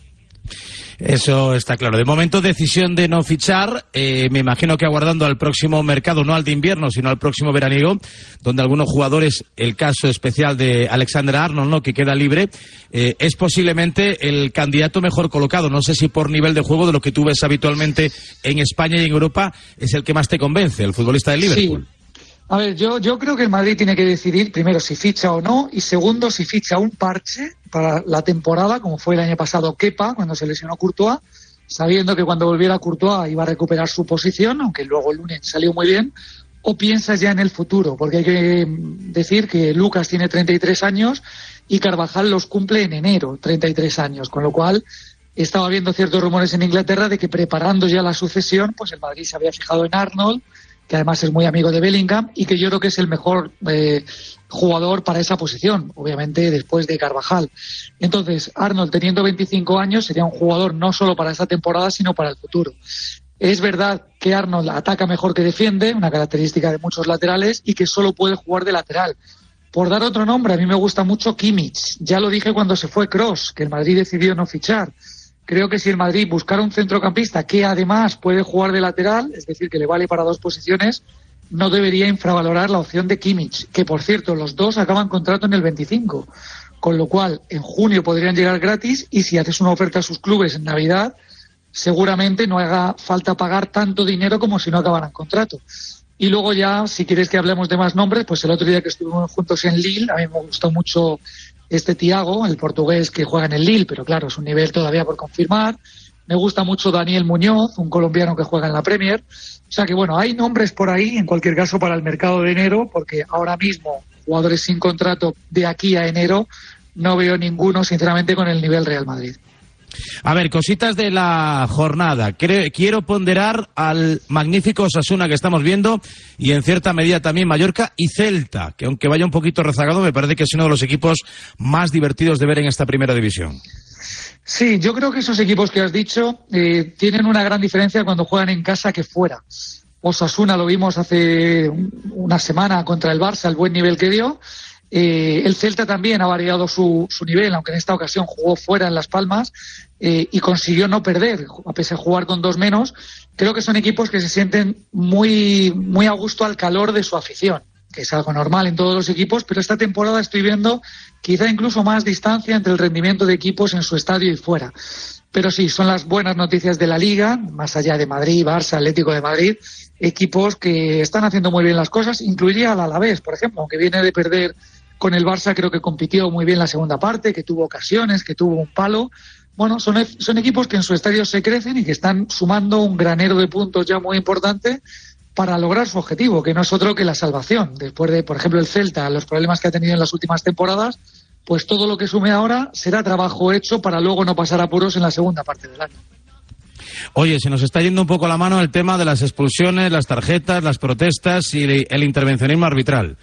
Eso está claro. De momento, decisión de no fichar, eh, me imagino que aguardando al próximo mercado, no al de invierno, sino al próximo veraniego, donde algunos jugadores, el caso especial de Alexander Arnold, ¿no?, que queda libre, eh, es posiblemente el candidato mejor colocado. No sé si por nivel de juego, de lo que tú ves habitualmente en España y en Europa, es el que más te convence, el futbolista del Liverpool. Sí. A ver, yo, yo creo que el Madrid tiene que decidir primero si ficha o no y segundo si ficha un parche para la temporada, como fue el año pasado Kepa cuando se lesionó Courtois, sabiendo que cuando volviera Courtois iba a recuperar su posición, aunque luego el lunes salió muy bien, o piensas ya en el futuro, porque hay que decir que Lucas tiene treinta y tres años y Carvajal los cumple en enero, treinta y tres años, con lo cual estaba habiendo ciertos rumores en Inglaterra de que preparando ya la sucesión, pues el Madrid se había fijado en Arnold, que además es muy amigo de Bellingham y que yo creo que es el mejor eh, jugador para esa posición, obviamente después de Carvajal. Entonces, Arnold, teniendo veinticinco años, sería un jugador no solo para esta temporada, sino para el futuro. Es verdad que Arnold ataca mejor que defiende, una característica de muchos laterales, y que solo puede jugar de lateral. Por dar otro nombre, a mí me gusta mucho Kimmich. Ya lo dije cuando se fue Kroos, que el Madrid decidió no fichar. Creo que si el Madrid buscara un centrocampista que además puede jugar de lateral, es decir, que le vale para dos posiciones, no debería infravalorar la opción de Kimmich, que por cierto, los dos acaban contrato en el veinticinco, con lo cual en junio podrían llegar gratis y si haces una oferta a sus clubes en Navidad, seguramente no haga falta pagar tanto dinero como si no acabaran contrato. Y luego ya, si quieres que hablemos de más nombres, pues el otro día que estuvimos juntos en Lille, a mí me gustó mucho este Thiago, el portugués que juega en el Lille, pero claro, es un nivel todavía por confirmar. Me gusta mucho Daniel Muñoz, un colombiano que juega en la Premier. O sea que bueno, hay nombres por ahí, en cualquier caso, para el mercado de enero, porque ahora mismo, jugadores sin contrato de aquí a enero, no veo ninguno, sinceramente, con el nivel Real Madrid. A ver, cositas de la jornada. Quiero ponderar al magnífico Osasuna que estamos viendo y en cierta medida también Mallorca y Celta, que aunque vaya un poquito rezagado, me parece que es uno de los equipos más divertidos de ver en esta primera división. Sí, yo creo que esos equipos que has dicho eh, tienen una gran diferencia cuando juegan en casa que fuera. Osasuna lo vimos hace una semana contra el Barça, el buen nivel que dio. Eh, el Celta también ha variado su, su nivel, aunque en esta ocasión jugó fuera en Las Palmas eh, y consiguió no perder, a pesar de jugar con dos menos. Creo que son equipos que se sienten muy, muy a gusto al calor de su afición, que es algo normal en todos los equipos, pero esta temporada estoy viendo quizá incluso más distancia entre el rendimiento de equipos en su estadio y fuera. Pero sí, son las buenas noticias de la Liga, más allá de Madrid, Barça, Atlético de Madrid, equipos que están haciendo muy bien las cosas. Incluiría al Alavés, por ejemplo, aunque viene de perder con el Barça, creo que compitió muy bien la segunda parte, que tuvo ocasiones, que tuvo un palo. Bueno, son, son equipos que en su estadio se crecen y que están sumando un granero de puntos ya muy importante para lograr su objetivo, que no es otro que la salvación. Después de, por ejemplo, el Celta, los problemas que ha tenido en las últimas temporadas, pues todo lo que sume ahora será trabajo hecho para luego no pasar apuros en la segunda parte del año. Oye, se nos está yendo un poco la mano el tema de las expulsiones, las tarjetas, las protestas y el intervencionismo arbitral.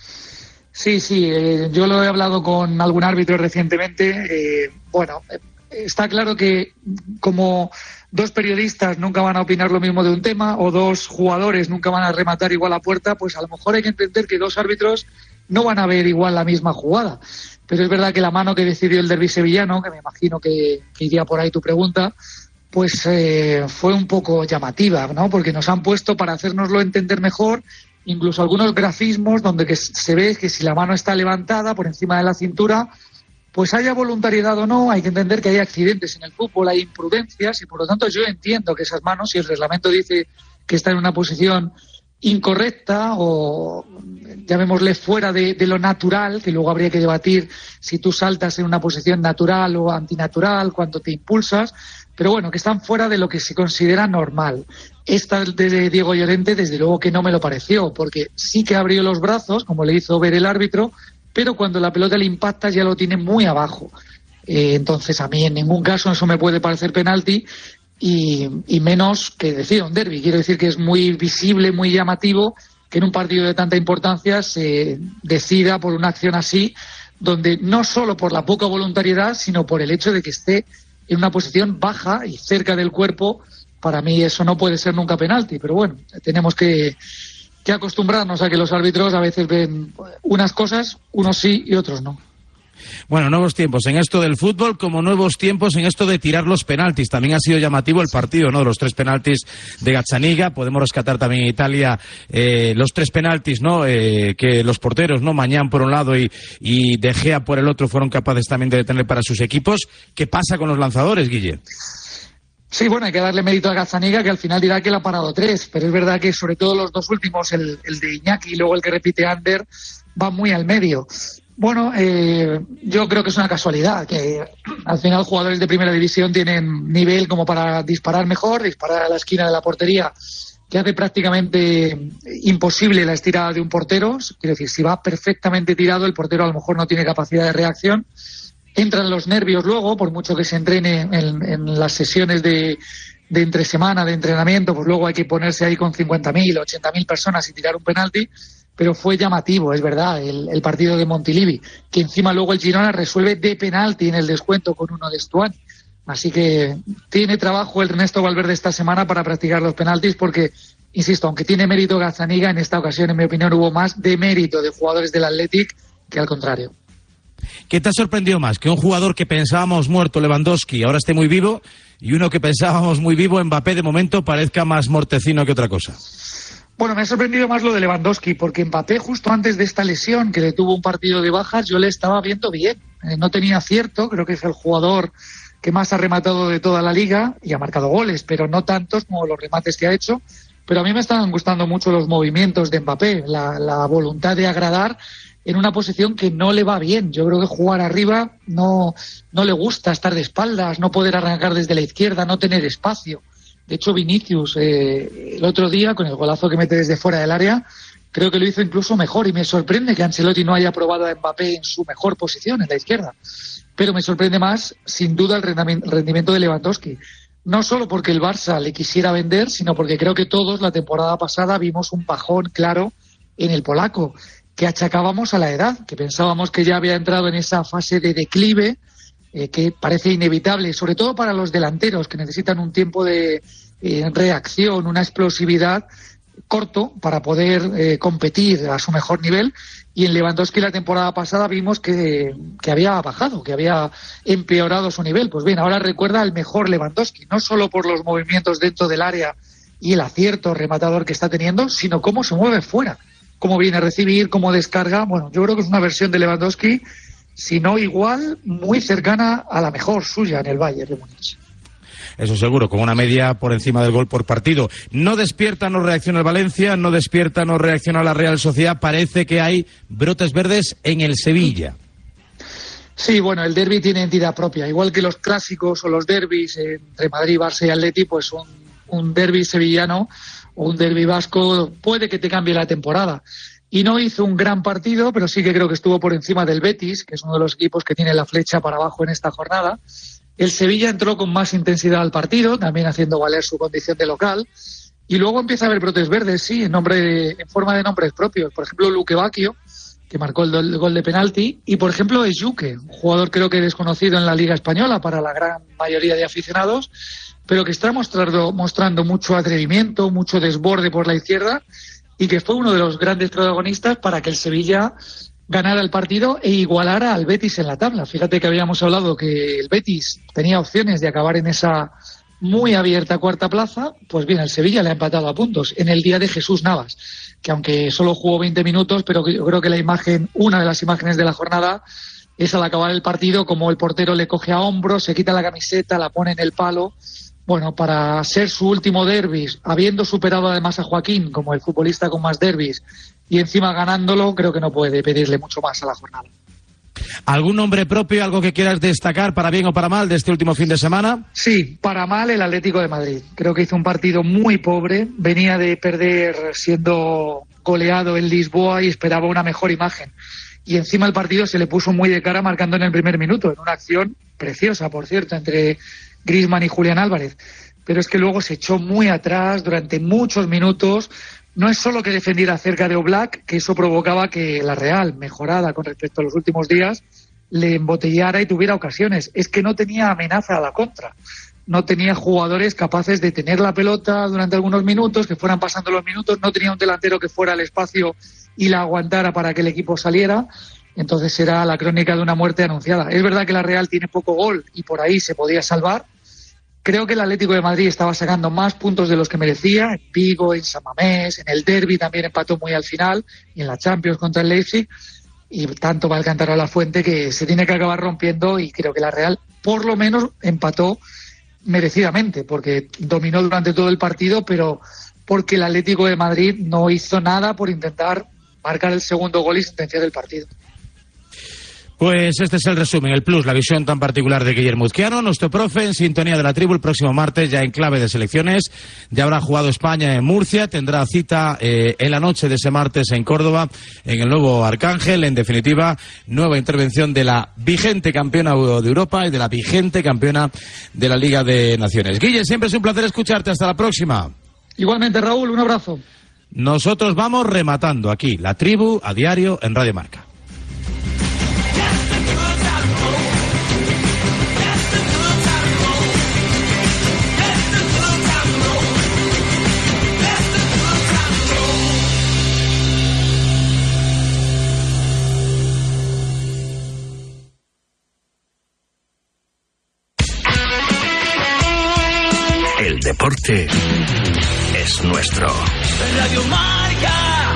Sí, sí, eh, yo lo he hablado con algún árbitro recientemente. Eh, bueno, eh, está claro que como dos periodistas nunca van a opinar lo mismo de un tema o dos jugadores nunca van a rematar igual a puerta, pues a lo mejor hay que entender que dos árbitros no van a ver igual la misma jugada. Pero es verdad que la mano que decidió el derbi sevillano, que me imagino que, que iría por ahí tu pregunta, pues eh, fue un poco llamativa, ¿no? Porque nos han puesto para hacérnoslo entender mejor incluso algunos grafismos donde que se ve que si la mano está levantada por encima de la cintura, pues haya voluntariedad o no, hay que entender que hay accidentes en el fútbol, hay imprudencias y por lo tanto yo entiendo que esas manos, si el reglamento dice que está en una posición incorrecta o llamémosle fuera de, de lo natural, que luego habría que debatir si tú saltas en una posición natural o antinatural cuando te impulsas, pero bueno, que están fuera de lo que se considera normal. Esta de Diego Llorente desde luego que no me lo pareció, porque sí que abrió los brazos, como le hizo ver el árbitro, pero cuando la pelota le impacta ya lo tiene muy abajo. Eh, entonces a mí en ningún caso eso me puede parecer penalti, y, y menos que decir un derbi. Quiero decir que es muy visible, muy llamativo que en un partido de tanta importancia se decida por una acción así, donde no solo por la poca voluntariedad, sino por el hecho de que esté en una posición baja y cerca del cuerpo. Para mí eso no puede ser nunca penalti, pero bueno, tenemos que, que acostumbrarnos a que los árbitros a veces ven unas cosas, unos sí y otros no. Bueno, nuevos tiempos en esto del fútbol, como nuevos tiempos en esto de tirar los penaltis. También ha sido llamativo el partido, ¿no? De los tres penaltis de Gazzaniga. Podemos rescatar también en Italia eh, los tres penaltis, ¿no? Eh, que los porteros, ¿no? Mañán por un lado y, y De Gea por el otro fueron capaces también de detener para sus equipos. ¿Qué pasa con los lanzadores, Guille? Sí, bueno, hay que darle mérito a Gazzaniga, que al final dirá que le ha parado tres, pero es verdad que sobre todo los dos últimos, el, el de Iñaki y luego el que repite Ander, va muy al medio. Bueno, eh, yo creo que es una casualidad, que al final jugadores de primera división tienen nivel como para disparar mejor, disparar a la esquina de la portería, que hace prácticamente imposible la estirada de un portero. Quiero decir, si va perfectamente tirado, el portero a lo mejor no tiene capacidad de reacción. Entran los nervios luego, por mucho que se entrene en, en las sesiones de, de entre semana, de entrenamiento, pues luego hay que ponerse ahí con cincuenta mil, ochenta mil personas y tirar un penalti. Pero fue llamativo, es verdad, el, el partido de Montilivi, que encima luego el Girona resuelve de penalti en el descuento con uno de Stuani. Así que tiene trabajo el Ernesto Valverde esta semana para practicar los penaltis porque, insisto, aunque tiene mérito Gazzaniga, en esta ocasión, en mi opinión, hubo más de mérito de jugadores del Athletic que al contrario. ¿Qué te ha sorprendido más? Que un jugador que pensábamos muerto, Lewandowski, ahora esté muy vivo, y uno que pensábamos muy vivo, Mbappé, de momento parezca más mortecino que otra cosa. Bueno, me ha sorprendido más lo de Lewandowski, porque Mbappé justo antes de esta lesión, que le tuvo un partido de bajas, yo le estaba viendo bien. Eh, no tenía acierto, creo que es el jugador que más ha rematado de toda la liga y ha marcado goles, pero no tantos como los remates que ha hecho. Pero a mí me estaban gustando mucho los movimientos de Mbappé, la, la voluntad de agradar en una posición que no le va bien. Yo creo que jugar arriba no, no le gusta, estar de espaldas, no poder arrancar desde la izquierda, no tener espacio. De hecho, Vinicius, eh, el otro día, con el golazo que mete desde fuera del área, creo que lo hizo incluso mejor y me sorprende que Ancelotti no haya probado a Mbappé en su mejor posición, en la izquierda. Pero me sorprende más, sin duda, el rendimiento de Lewandowski. No solo porque el Barça le quisiera vender, sino porque creo que todos la temporada pasada vimos un bajón claro en el polaco, que achacábamos a la edad, que pensábamos que ya había entrado en esa fase de declive, eh, que parece inevitable, sobre todo para los delanteros, que necesitan un tiempo de eh, reacción, una explosividad corto para poder eh, competir a su mejor nivel. Y en Lewandowski la temporada pasada vimos que, que había bajado, que había empeorado su nivel. Pues bien, ahora recuerda al mejor Lewandowski, no solo por los movimientos dentro del área y el acierto rematador que está teniendo, sino cómo se mueve fuera, cómo viene a recibir, cómo descarga. Bueno, yo creo que es una versión de Lewandowski, si no igual, muy cercana a la mejor suya en el Bayern de Múnich. Eso seguro, con una media por encima del gol por partido. No despierta, no reacciona el Valencia, no despierta, no reacciona la Real Sociedad. Parece que hay brotes verdes en el Sevilla. Sí, bueno, el derbi tiene entidad propia. Igual que los clásicos o los derbis entre Madrid, Barça y Atleti, pues un, un derbi sevillano o un derbi vasco puede que te cambie la temporada. Y no hizo un gran partido, pero sí que creo que estuvo por encima del Betis, que es uno de los equipos que tiene la flecha para abajo en esta jornada. El Sevilla entró con más intensidad al partido, también haciendo valer su condición de local. Y luego empieza a haber brotes verdes, sí, en, nombre de, en forma de nombres propios. Por ejemplo, Luque Bacchio, que marcó el, el gol de penalti. Y, por ejemplo, Ejuke, un jugador creo que desconocido en la Liga Española para la gran mayoría de aficionados, pero que está mostrando, mostrando mucho atrevimiento, mucho desborde por la izquierda, y que fue uno de los grandes protagonistas para que el Sevilla ganara el partido e igualara al Betis en la tabla. Fíjate que habíamos hablado que el Betis tenía opciones de acabar en esa muy abierta cuarta plaza. Pues bien, el Sevilla le ha empatado a puntos en el día de Jesús Navas, que aunque solo jugó veinte minutos, pero yo creo que la imagen, una de las imágenes de la jornada, es al acabar el partido como el portero le coge a hombros, se quita la camiseta, la pone en el palo. Bueno, para ser su último derbi, habiendo superado además a Joaquín como el futbolista con más derbis y encima ganándolo, creo que no puede pedirle mucho más a la jornada. ¿Algún nombre propio, algo que quieras destacar para bien o para mal de este último fin de semana? Sí, para mal el Atlético de Madrid. Creo que hizo un partido muy pobre, venía de perder siendo goleado en Lisboa y esperaba una mejor imagen. Y encima el partido se le puso muy de cara marcando en el primer minuto, en una acción preciosa, por cierto, entre Griezmann y Julián Álvarez. Pero es que luego se echó muy atrás durante muchos minutos. No es solo que defendiera cerca de Oblak, que eso provocaba que la Real, mejorada con respecto a los últimos días, le embotellara y tuviera ocasiones. Es que no tenía amenaza a la contra. No tenía jugadores capaces de tener la pelota durante algunos minutos, que fueran pasando los minutos. No tenía un delantero que fuera al espacio y la aguantara para que el equipo saliera. Entonces era la crónica de una muerte anunciada. Es verdad que la Real tiene poco gol y por ahí se podía salvar. Creo que el Atlético de Madrid estaba sacando más puntos de los que merecía, en Vigo, en San Mamés, en el derbi también empató muy al final, y en la Champions contra el Leipzig, y tanto va el cántaro a la fuente que se tiene que acabar rompiendo, y creo que la Real por lo menos empató merecidamente, porque dominó durante todo el partido, pero porque el Atlético de Madrid no hizo nada por intentar marcar el segundo gol y sentenciar el partido. Pues este es el resumen, el plus, la visión tan particular de Guillermo Uzquiano, nuestro profe en sintonía de la tribu el próximo martes, ya en clave de selecciones. Ya habrá jugado España en Murcia, tendrá cita eh, en la noche de ese martes en Córdoba, en el nuevo Arcángel. En definitiva, nueva intervención de la vigente campeona de Europa y de la vigente campeona de la Liga de Naciones. Guille, siempre es un placer escucharte, hasta la próxima. Igualmente, Raúl, un abrazo. Nosotros vamos rematando aquí, la tribu a diario en Radio Marca. El deporte es nuestro. Radio Marca.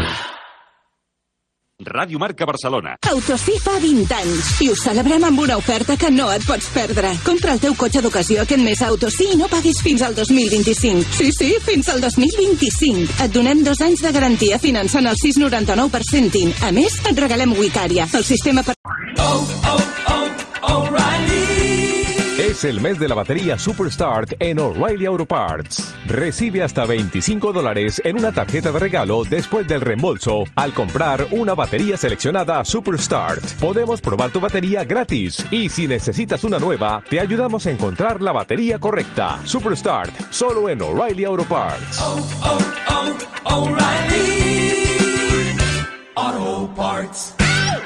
Ràdio Marca Barcelona. Autosí fa vint anys i ho celebrem amb una oferta que no et pots perdre. Compra el teu cotxe d'ocasió aquest mes a Autosí i no paguis fins al dos mil vint-i-cinc. Sí, sí, fins al dos mil vint-i-cinc. Et donem dos anys de garantia finançant el sis coma noranta-nou per cent I N. A més, et regalem Wicària, el sistema per... Oh, oh, oh, O'Reilly. Es el mes de la batería Superstart en O'Reilly Auto Parts. Recibe hasta veinticinco dólares en una tarjeta de regalo después del reembolso al comprar una batería seleccionada Superstart. Podemos probar tu batería gratis y si necesitas una nueva, te ayudamos a encontrar la batería correcta. Superstart, solo en O'Reilly Auto Parts. Oh, oh, oh, O'Reilly Auto Parts.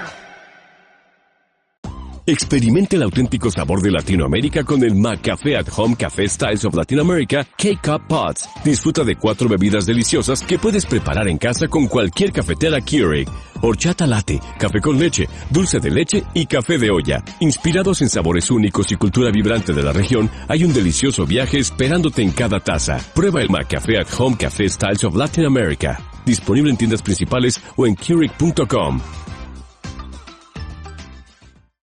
Experimente el auténtico sabor de Latinoamérica con el McCafé at Home Café Styles of Latin America K-Cup Pots. Disfruta de cuatro bebidas deliciosas que puedes preparar en casa con cualquier cafetera Keurig. Horchata latte, café con leche, dulce de leche y café de olla. Inspirados en sabores únicos y cultura vibrante de la región, hay un delicioso viaje esperándote en cada taza. Prueba el McCafé at Home Café Styles of Latin America. Disponible en tiendas principales o en Keurig punto com.